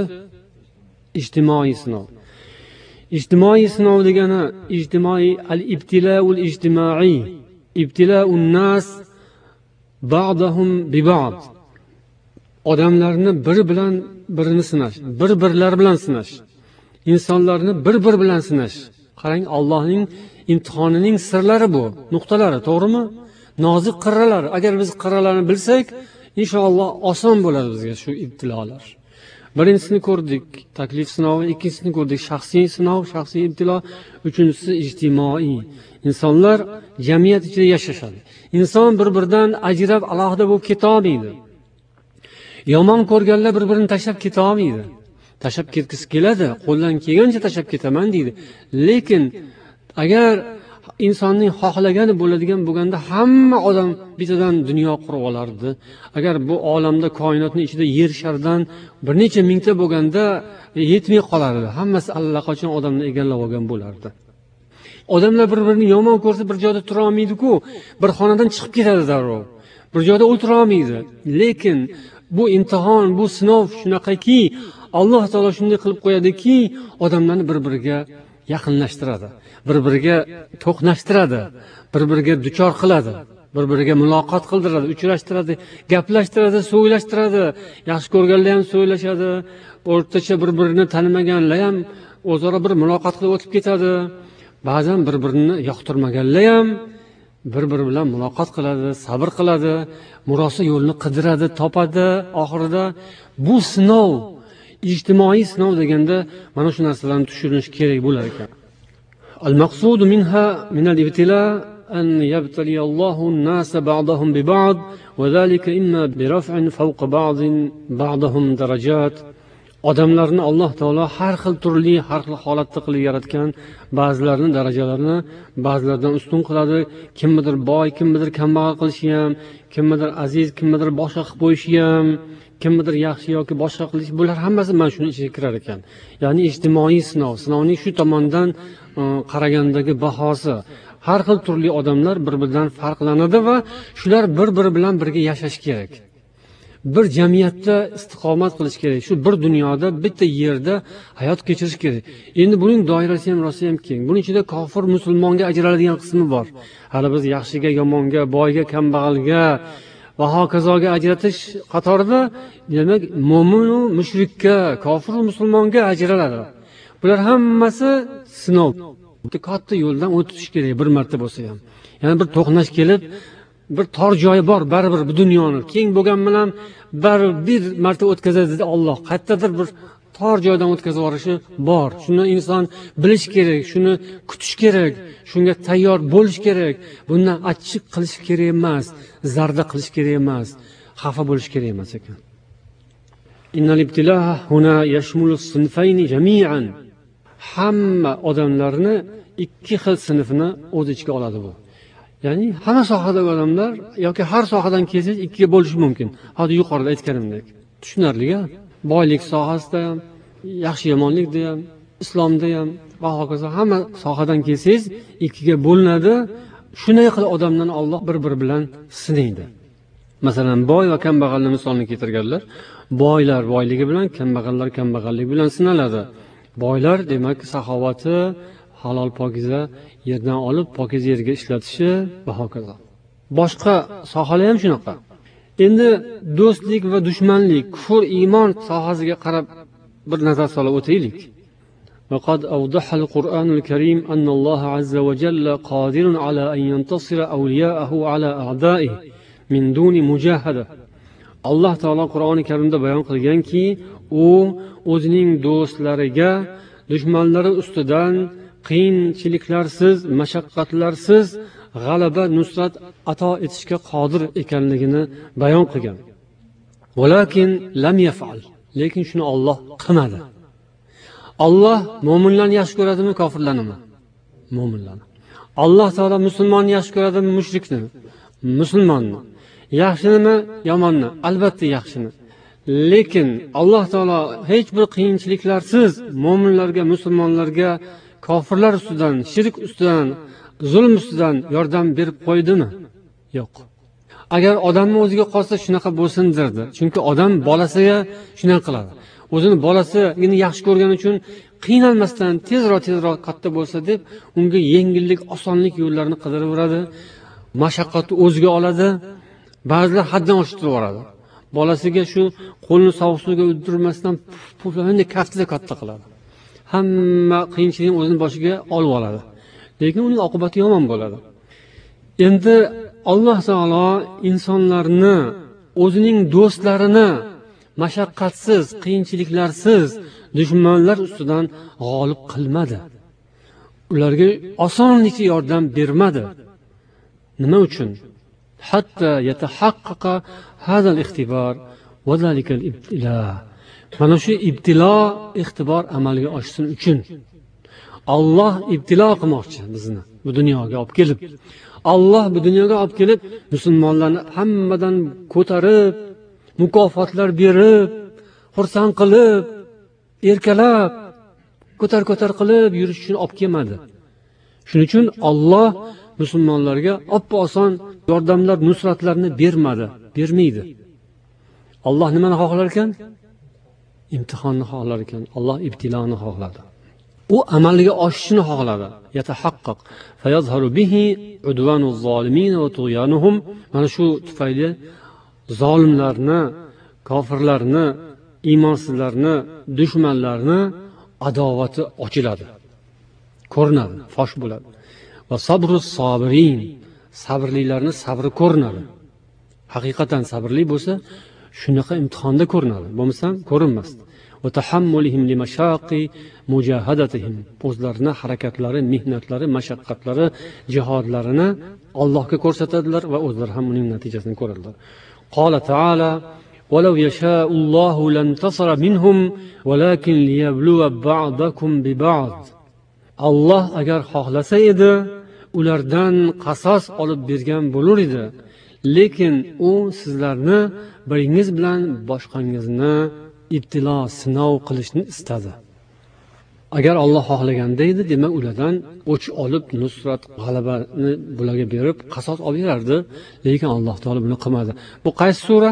ijtimoiy sinov. Ijtimoiy sinov degani ijtimoiy al-ibtila'ul ijtimoiy. Ibtila'un nas ba'dahum bi ba'd. Odamlarni bir bilan birini sinash, bir-birlar bilan sinash. Insonlarni bir-bir bilan sinash. Qarang, Allohning imtihonining sirlari bu, nuqtalari, to'g'rimi? Nozik qirralari. Agar biz qirralarni bilsak, inshaalloh oson bo'ladi bizga shu ibtilolar. Birinchisini ko'rdik, taklif sinovi, ikkinchisini ko'rdik, shaxsiy sinov, shaxsiy ibtilo, uchinchisi ijtimoiy. Insonlar jamiyat ichida yashashadi. Inson bir-biridan ajrab alohida bo'lib keta olmaydi. Yomon ko'rganlar bir-birini tashlab keta olmaydi. Tashlab ketgisi keladi, qo'ldan kelgancha tashlab ketaman deydi. Lekin agar insonning xohlagani bo'ladigan bo'lganda hamma odam bittadan dunyo qurib olardi. Agar bu olamda koinotning ichida yer shardan bir necha mingta bo'lganda yetmay qolardi. Hammasi allaqachon odamni egallab olgan bo'lardi. Odamlar bir-birini yomon ko'rsa bir joyda tura olmaydi-ku, bir xonadan chiqib ketadi darrov. Bir joyda o'tira olmaydi. Lekin bu imtihon, bu sinov shunaqaki, Alloh taolo shunday qilib qo'yadiki, odamlarni bir-biriga yaqinlashtiradi, bir-biriga to'qnashtiradi, bir-biriga duchor qiladi, bir-biriga muloqot qildiradi, uchrashtiradi, gaplashtiradi, so'ylashtiradi. Yaxshi ko'rganlar ham so'ylashadi, o'rtacha bir-birini tanimaganlar ham o'zaro bir muloqot qilib o'tib ketadi. Ba'zan bir-birini yoqtirmaganlar ham bir-biri bilan muloqot qiladi, sabr qiladi, murosa yo'lini qidiradi, topadi. Oxirida bu sinov, ijtimoiy sinov deganda mana shu narsalarni tushunish kerak bo'lar ekan. Al-maqsud minha min al-ibtila an yabtali Allohu an-nasa ba'dahum bi ba'd wa zalika imma bi raf'in fawqa ba'din ba'dahum darajat. Odamlarni Alloh taolo har xil turli, har xil holatda qilib yaratgan, ba'zilarini darajalarini ba'zilardan ustun qiladi. Kimnidir boy, kimnidir kambag'al qilishi ham, kimnidir aziz, kimnidir boshqa qilib qo'yishi ham, kimnidir yaxshi yoki boshqa qilish, bular hammasi mana shuni ichiga kirar ekan. Ya'ni ijtimoiy sinov, sinovning shu tomondan qaragandagi bahosi. Har xil turli odamlar bir-biridan farqlanadi va shular bir-biri bilan birga yashash kerak. Bir jamiyatda istiqomat qilish kerak. Shu bir dunyoda, bitta yerda hayot kechirish kerak. Endi buning doirasi ham rosa ham keng. Buning ichida kofir musulmonga ajraladigan qismi bor. Hali biz yaxshiga, yomonga, boyga, kambag'alga va hokazoga ajratish qatorida, demak, mo'min va mushrikka, kofir va musulmonga ajraladi. bular hammasi sinov. Katta yo'ldan o'tish kerak bir marta bo'lsa ham. Ya'ni bir to'qnash kelib, bir tor joyi bor, baribir bu dunyoni keng bo'lgan bilan baribir bir marta o'tkazadi Alloh. Qayerdadir bir tor joydan o'tkazib yuborishi bor. Shuni inson bilish kerak, shuni kutish kerak, shunga tayyor bo'lish kerak. Bundan achchiq qilish kerak emas, zarda qilish kerak emas, xafa bo'lish kerak emas ekan. Innal ibtilaha huna yashmulu sinfayni jami'an. Hamma odamlarni ikki xil sinfni o'z ichiga oladi bu. Ya'ni hamma sohadagi odamlar yoki har sohadan kelsangiz ikkiga bo'lish mumkin. Hozir yuqorida aytganimdek. Tushunarli-a? Boylik sohasida ham, yaxshi yomonlikda ham, islomda ham va hokazo hamma sohadan kelsangiz ikkiga bo'linadi. Shunday qilib odamlarni Alloh bir-biri bilan sinaydi. Masalan, boy va kambag'alni misolni keltirganlar. Boylar boyligi bilan, kambag'allar kambag'alligi bilan sinaladi. Boylar demak saxovati, halol pokiza yerdan olib pokiza yerga ishlatishi va hokazo. Boshqa sohalar ham shunaqa. Endi do'stlik va dushmanlik, kufr, iymon sohasiga qarab bir nazar solib o'taylik. وقد أوضح القرآن الكريم أن الله عز وجل قادر على أن ينتصر أولياءه على أعدائه من دون مجاهدة. Alloh taolo Qur'oni Karimda bayon qilganki, u o'zining do'stlariga dushmanlari ustidan qiyinchiliklarsiz, mashaqqatlarsiz g'alaba, nusrat ato etishga qodir ekanligini bayon qilgan. Walakin lam yaf'al. Lekin shuni Alloh qilmadi. Alloh mo'minlarni yaxshi ko'radimi, kofirlarni? Mo'minlarni. Alloh taolo musulmonni yaxshi ko'radimi, mushrikni? Musulmonni. Yaxshinimi, yomonni? Albatta yaxshini. Lekin Alloh taolo hech bir qiyinchiliklarsiz mo'minlarga, musulmonlarga kofirlar ustidan, shirk ustidan, zulm ustidan yordam berib qo'ydimi? Yo'q. Agar odamni o'ziga qolsa shunaqa bo'lsin derdi. Chunki odam bolasiga shunaqa qiladi. O'zini bolasini yaxshi ko'rgani uchun qiynalmasdan tezroq-tezroq katta bo'lsa deb unga yengillik, osonlik yo'llarini qidiraveradi. Mashaqqatni o'ziga oladi. Ba'zilar haddan oshib yuboradi. Bolasiga shu qo'lni sovuq suvga o'tirmasdan puflarni kaftida katta qiladi. Hamma qiyinchilikni o'zining boshiga olib oladi. Lekin uning oqibati yomon bo'ladi. Endi Alloh taolo insonlarni, o'zining do'stlarini mashaqqatsiz, qiyinchiliklarsiz dushmanlar ustidan g'olib qilmadi. Ularga osonlikcha yordam bermadi. Nima uchun? Hatta yatahaqqaqa hada al-ixtibor va zalika al-ibtila. Mana shu ibtilo, ixtibor amalga oshsin uchun Alloh ibtilo qilmoqchi bizni bu dunyoga olib kelib. Alloh bu dunyoga olib kelib musulmonlarni hammadan ko'tarib, mukofotlar berib, xursand qilib, erkalab, ko'tar-ko'tar qilib yurish uchun olib kelmadi. Shuning uchun Alloh musulmonlarga opposon yordamlar, nusratlarni bermadi, bermaydi. Alloh nimani xohlar ekan? Imtihonni xohlar ekan. Alloh ibtiloni xohladi. U amalga oshishini xohladi. Yatahaqqaq fayazharu bihi udwanuz zolimin va tughyanuhum. Mana shu tufayli zolimlarni, kofirlarni, iymonsizlarni, dushmanlarni adovati ochiladi. Ko'rinadi, fosh bo'ladi. Va sabrus sobirin, sabrlilarni sabri ko'rinadi. Haqiqatan sabrli bo'lsa, shunaqa imtihonda ko'rinadi. Bo'lmasa ko'rinmasdi. Va tahammulihim limashaqi mujahadatihim. O'zlarini harakatlari, mehnatlari, mashaqqatlari, jihodlarini Allohga ko'rsatadilar va o'zlari ham uning natijasini ko'radilar. Qala ta'ala: "Walau yasha'ullohu lantasara minhum, walakin liyabluwa ba'dakum bi ba'd." Alloh agar xohlasa edi, ulardan qasos olib bergan bo'lar edi. Lekin u sizlarni biringiz bilan boshqangizni ibtilo, sinov qilishni istadi. Agar Alloh xohlaganda edi, demak ulardan o'ch olib, nusrat, g'alabani bularga berib, qasos olib berardi. Lekin Alloh taolo buni qilmadi. Bu qaysi sura?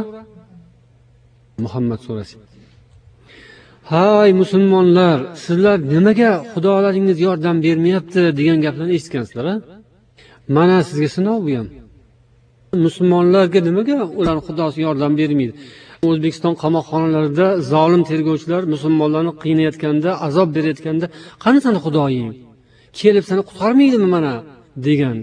Muhammad surasi. Hay musulmonlar, sizlar nimaga xudolaringiz yordam bermayapti degan gaplarni eshitgansizlar-a? Mana sizga sinov bu ham. Musulmonlarga nimaga ular xudosi yordam bermaydi? O'zbekiston qamoqxonalarida zolim tergovchilar musulmonlarni qiynayotganda, azob berayotganda, qani sani Xudoying? Kelib seni qutqarmaydimi mana degan.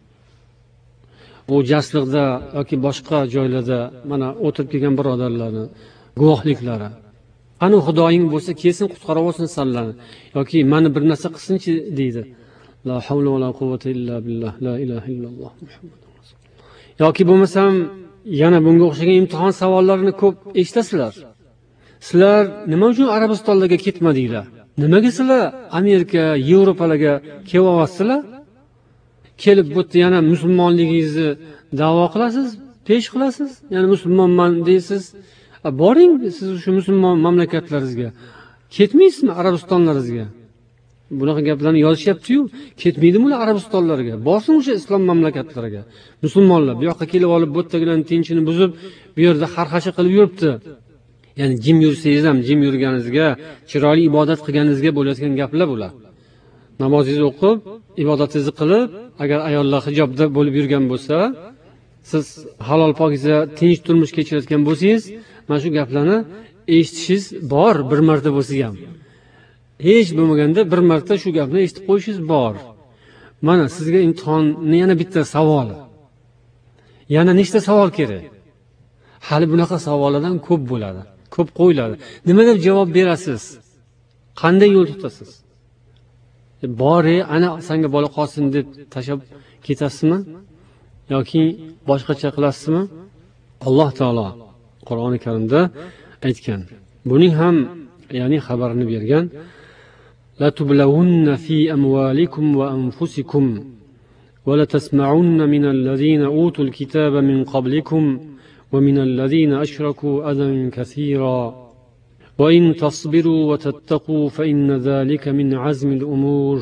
Bu jasliqda yoki boshqa joylarda mana o'tirib kelgan birodarlarning guvohliklari. Qani Xudoying bo'lsa, kelsin qutqarib olsin sanlarni yoki meni bir narsa qilsinchi deydi. La havla va la quvvata illa billah, la ilaha illalloh Muhammadur rasululloh. Yoki bo'lmasam yana bunga o'xshagan imtihon savollarini ko'p eshitasizlar. Sizlar nima uchun Arabistonlarga ketmadinglar? Nimaga sizlar Amerika, Yevropalarga kelyapsizlar? Kelib bu yerda yana musulmonligingizni da'vo qilasiz, pesh qilasiz, ya'ni musulmonman deysiz. Boring siz shu musulmon mamlakatlaringizga. Ketmaysizmi Arabistonlaringizga? Bunaqa gaplarni yozishyapti-yu, ketmaydi-mu Arabistonlarga? Borsin o'sha islom mamlakatlariga. Musulmonlar bu yoqqa kelib olib, bu yerdagilarning tinchini buzib, bu yerda xarxasha qilib yuribdi. Ya'ni jim yursangiz ham jim yurganingizga, chiroyli ibodat qilganingizga bo'layotgan gaplar bular. Namozingizni o'qib, ibodatingizni qilib, agar ayollar hijobda bo'lib yurgan bo'lsa, siz halol pokiza tinch turmush kechirayotgan bo'lsangiz, mana shu gaplarni eshitishingiz bor bir marta bo'lsa ham. Hech bo'lmaganda bir marta shu gapni eshitib qo'yishingiz bor. Mana sizga imtihonni yana bitta savoli. Yana nechta savol kerak? Hali bunaqa savollardan ko'p bo'ladi, ko'p qo'yiladi. Nima deb javob berasiz? Qanday yo'l tutasiz? Bori, ana senga bola qolsin deb tashab ketasizmi? Yoki boshqacha qilasizmi? Alloh taolo Qur'oni Karimda aytgan. Buning ham ya'ni xabarini bergan. La tublawunna fi amwalikum va anfusikum va la tasma'unna min allazina utul kitaba min qablikum va min allazina ashraku adan kaseera va in tasbiru va tattaqu fa inna zalika min azmi al-umur.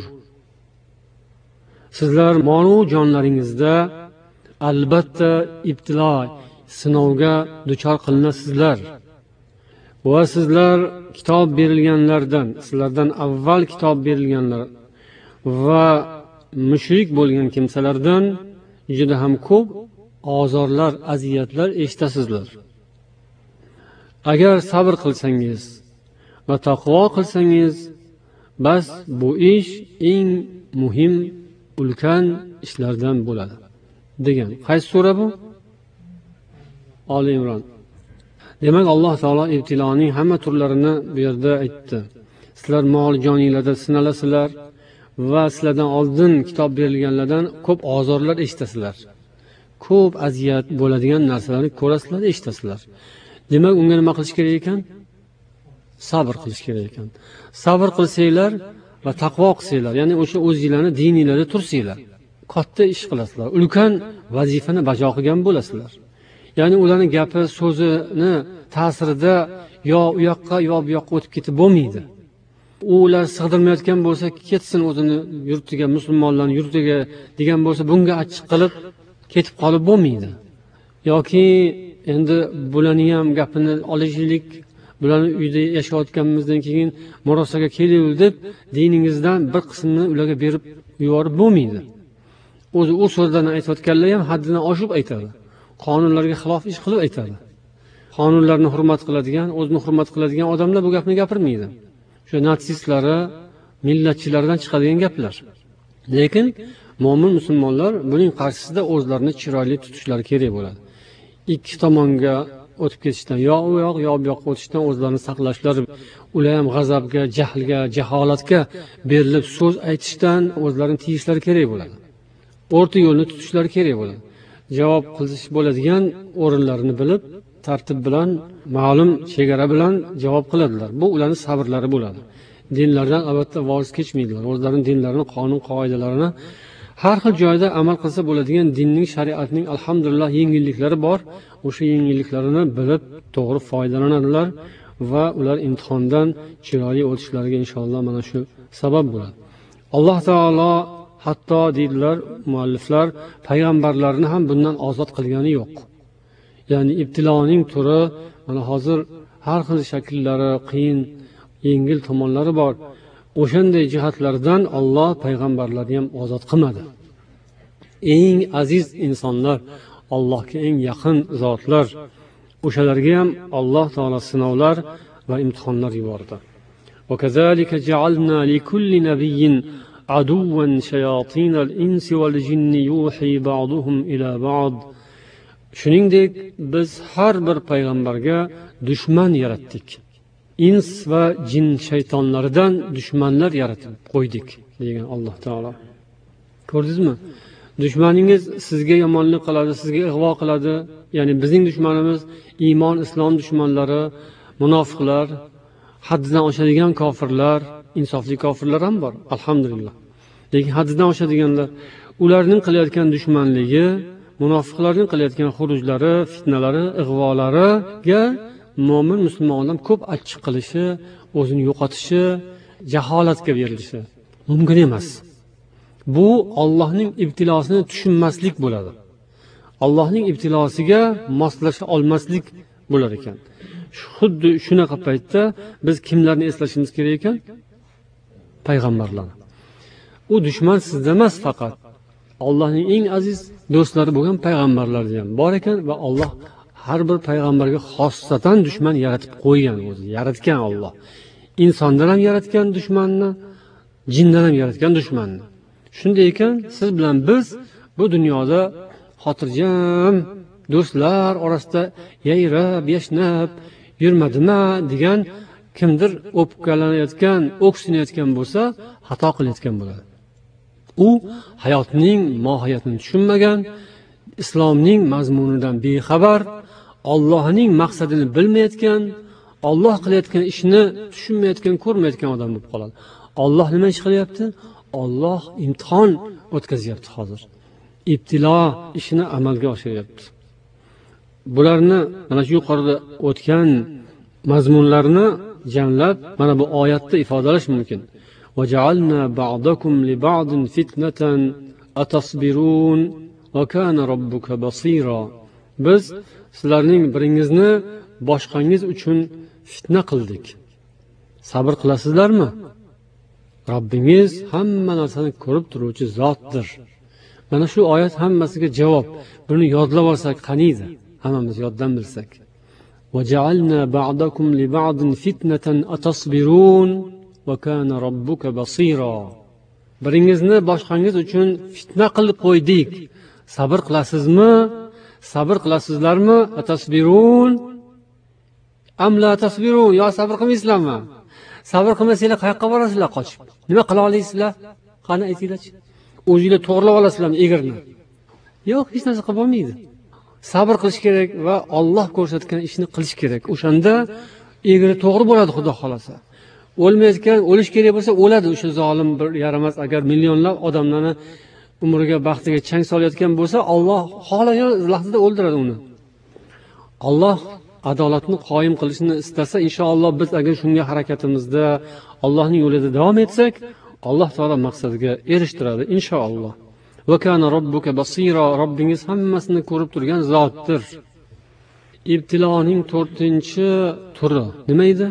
Sizlar mol-u jonlaringizda albatta ibtilo, sinovga duchor qilinasizlar. Va sizlar kitob berilganlardan, sizlardan avval kitob berilganlar va mushrik bo'lgan kimsalardan juda ham ko'p ozorlar, aziyatlar eshitasizlar. Agar sabr qilsangiz va taqvo qilsangiz, bas bu ish eng muhim, ulkan ishlardan bo'ladi degan. Qaysi sura bu? Ali Imron. Demak, Alloh taolo ibtiloning hamma turlarini bu yerda aytdi. Sizlar mol joninglarda sinalasizlar va sizlardan oldin kitob berilganlardan ko'p ozorlar eshitasizlar. Ko'p aziyat bo'ladigan narsalarni ko'rasizlar, eshitasizlar. Demak, unga nima qilish kerak ekan? Sabr qilish kerak ekan. Sabr qilsanglar va taqvo qilsanglar, ya'ni o'sha o'zingizlarni diningizda tursanglar, katta ish qilasizlar. Ulkan vazifani bajo qilgan bo'lasizlar. Ya'ni ularning gapi, so'zini ta'sirida yo u yoqqa yo bu yoqqa o'tib ketib bo'lmaydi. Ular sig'dirmayotgan bo'lsa, ketsin o'zini yurtiga, musulmonlarning yurtiga degan bo'lsa, bunga achchiq qilib ketib qolib bo'lmaydi. Yoki endi bularning ham gapini olishlik, bularni uyda yashayotganimizdan keyin murosaga kelaylik deb diningizdan bir qismini ularga berib yuborib bo'lmaydi. O'zi u so'zlarni aytayotganlar ham haddidan oshib aytadi. Qonunlarga xilof ish qilib aytadi. Qonunlarni hurmat qiladigan, o'zini hurmat qiladigan odamlar bu gapni gapirmaydi. O'sha natsistlari, millatchilardan chiqadigan gaplar. Lekin mo'min musulmonlar buning qarshisida o'zlarini chiroyli tutishlari kerak bo'ladi. Ikki tomonga o'tib ketishdan, yo u yoq, yo bu yoqqa o'tishdan o'zlarini saqlashlari, ular ham g'azabga, jahlga, jaholatga berilib so'z aytishdan o'zlarini tiyishlari kerak bo'ladi. O'rta yo'lni tutishlari kerak bo'ladi. Javob qilish bo'ladigan o'rinlarini bilib, tartib bilan, ma'lum chegara bilan javob qiladilar. Bu ularning sabrlari bo'ladi. Dinlardan albatta voz kechmaydilar. O'zlarining dinlarining qonun qoidalarini har xil joyda amal qilsa bo'ladigan dinning, shariatning alhamdulillah yengilliklari bor. O'sha yengilliklarini bilib, to'g'ri foydalanadilar va ular imtihondan chiroyli o'tishlariga inshaalloh mana shu sabab bo'ladi. Alloh taolo hatto deydilar mualliflar, payg'ambarlarni ham bundan ozod qilgani yo'q. Ya'ni ibtiloning turi mana hozir har xil shakllari, qiyin, yengil tomonlari bor. O'shanday jihatlardan Alloh payg'ambarlarni ham ozod qilmadi. Eng aziz insonlar, Allohga eng yaqin zotlar, o'shalarga ham alloh taolo sinovlar va imtihonlar yubordi. وكذلك جعلنا لكل نبي عدوا شياطين الإنس والجن يوحي بعضهم إلى بعض. Shuningdek, biz har bir payg'ambarga dushman yaratdik. Ins va jin shaytonlaridan dushmanlar yaratib qo'ydik degan Alloh taolo. Ko'rdingizmi? Dushmaningiz sizga yomonlik qiladi, sizga ig'vo qiladi. Ya'ni bizning dushmanimiz iymon, islom dushmanlari, munofiqlar, haddidan oshadigan kofirlar, insofli kofirlar ham bor, alhamdulillah. Lekin haddidan oshadiganlar, ularning qilayotgan dushmanligi, munofiqlarning qilayotgan xurujlari, fitnalari, ig'volariga mo'min musulmonlar ko'p achchiq qilishi, o'zini yo'qotishi, jaholatga berilishi mumkin emas. Bu Allohning ibtilosini tushunmaslik bo'ladi. Allohning ibtilosiga moslasha olmaslik bo'lar ekan. Xuddi shunaqa paytda biz kimlarni eslashimiz kerak ekan? Payg'ambarlarni. U dushman sizda emas, faqat Allohning eng aziz do'stlari bo'lgan payg'ambarlar ham bor ekan va Alloh har bir payg'ambarga xossatan dushman yaratib qo'ygan, o'zi yaratgan Alloh. Insondan ham yaratgan dushmanni, jindan ham yaratgan dushmanni. Shunday ekan, siz bilan biz bu dunyoda xotirjam do'stlar orasida yayrab, yashnab yurmadimi degan kimdir o'pkalanayotgan, o'ksinayotgan bo'lsa, xato qilayotgan bo'ladi. U hayotning mohiyatini tushunmagan, islomning mazmunidan bexabar, Allohning maqsadini bilmayotgan, Alloh qilayotgan ishni tushunmayotgan, ko'rmayotgan odam bo'lib qoladi. Alloh nima ish qilyapti? Alloh imtihon o'tkazyapti hozir. Ibtilo ishini amalga oshiryapti. Bularni mana shu yuqorida o'tgan mazmunlarni jamlab mana bu oyatda ifodalash mumkin. وَجَعَلْنَا بَعْضَكُمْ لِبَعْضٍ فِتْنَةً أَتَصْبِرُونَ وَكَانَ رَبُّكَ بَصِيرًا. Biz sizlarning biringizni boshqangiz uchun fitna qildik. Sabr qilasizlarmi? Robbingiz hamma narsani ko'rib turuvchi zotdir. Mana shu oyat hammasiga javob. Buni yodlab olsak qaniydi? Hammamiz yoddan bilsak. وَجَعَلْنَا بَعْضَكُمْ لِبَعْضٍ فِتْنَةً أَتَصْبِرُونَ وَكَانَ رَبُّكَ بَصِيرًا. Biringizni boshqangiz uchun fitna qilib qo'ydik. Sabr qilasizmi? Sabr qilasizlarmi? Atasbirun am la tasbirun? Yo sabr qilmaysizlarmi? Sabr qilmasanglar qayoqqa borasizlar qochib? Nima qila olasizlar? Qani aytinglarchi. O'zingizlar to'g'rilab olasizlarmi egirni? Yo'q, hech narsa qilib bo'lmaydi. Sabr qilish kerak va Alloh ko'rsatgan ishni qilish kerak. O'shanda egri to'g'ri bo'ladi, Xudo xolasa. O'lmayotgan, o'lish kerak bo'lsa o'ladi o'sha zolim bir yaramas. Agar millionlab odamlarni umriga, baxtiga chang solayotgan bo'lsa, Alloh xohlagan lahzada o'ldiradi uni. Alloh adolatni qoyim qilishni istasa, inshaalloh biz agar shunga harakatimizda Allohning yo'lida davom etsak, Alloh taolo maqsadiga erishtiradi inshaalloh. Va kana robbuka basira. Robbingiz hammasini ko'rib turgan zotdir. Ibtiloning to'rtinchi turi nima edi?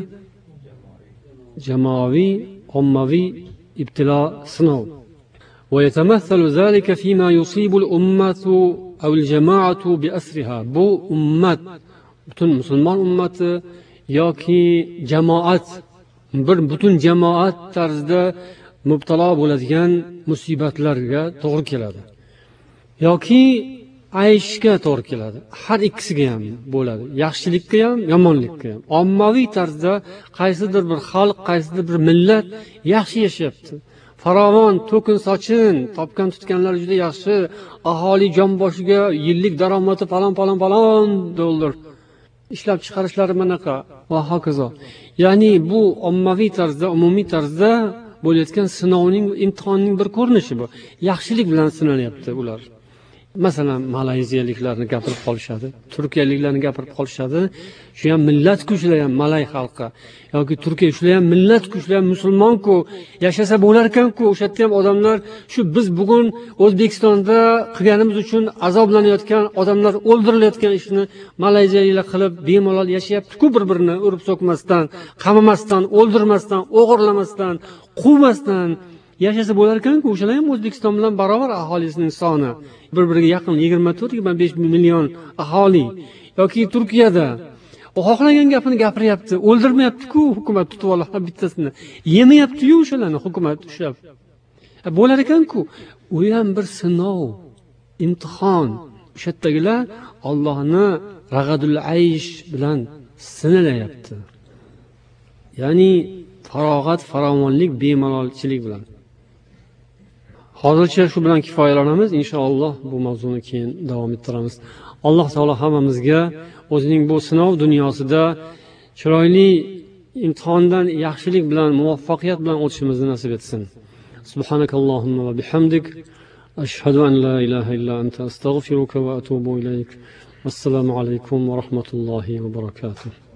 Jamoaviy, ommaviy ibtilo, sinov. ويتمثل ذلك فيما يصيب الأمة أو الجماعة بأسرها. Bu ummat, butun musulmon ummati yoki jamoat, bir butun jamoat tarzida mubtalo bo'ladigan musibatlarga to'g'ri keladi. Yoki ayshga to'g'ri keladi. Har ikkisiga ham bo'ladi. Yaxshilikka ham, yomonlikka ham. Ommaviy tarzda qaysidir bir xalq, qaysidir bir millat yaxshi yashayapti. Farovon, to'kin sochin, topgan tutganlar juda yaxshi, aholi jon boshiga yillik daromadi falon falon falon dollar. Ishlab chiqarishlari manaqa va hokazo. Ya'ni bu ommaviy tarzda, umumiy tarzda bo'layotgan sinovning, imtihonning bir ko'rinishi bu. Yaxshilik bilan sinanyapti ular. Masalan, malayziyaliklarni gapirib qolishadi, turkiyaliklarni gapirib qolishadi. Shu ham millat-ku, shular ham malay xalqi yoki Turkiya, shular ham millat-ku, shular ham musulmon-ku, yashasa bo'lar ekan-ku. O'sha yerda ham odamlar shu biz bugun O'zbekistonda qilganimiz uchun azoblanayotgan odamlar o'ldirilayotgan ishni malayziyaliklar qilib bemalol yashayapti-ku, bir-birini urib so'kmasdan, qamamasdan, o'ldirmasdan, o'g'irlamasdan, quvmasdan yashasa bo'lar ekan-ku. O'shalar ham O'zbekiston bilan barobar aholisining soni bir-biriga yaqin yigirma to'rt yigirma besh million aholi yoki Turkiyada xohlagan gapini gapiryapti, o'ldirmayapti-ku hukumat tutib olib bittasini. Yemayapti-yu o'shalarni hukumat ushlab. Bo'lar ekan-ku. U ham bir sinov, imtihon. O'sha yerdagilar Allohni rag'adul aysh bilan sinalayapti. Ya'ni farog'at, farovonlik, bemalolchilik bilan. Hozircha shu bilan kifoyalanamiz. Inshaalloh bu mavzuni keyin davom ettiramiz. Alloh taolo hammamizga o'zining bu sinov dunyosida chiroyli imtihondan yaxshilik bilan, muvaffaqiyat bilan o'tishimizni nasib etsin. Subhanakallohumma va bihamdik ashhadu an la ilaha illa anta astaghfiruka va atubu ilayk. Assalomu alaykum va rahmatullohi va barakatuh.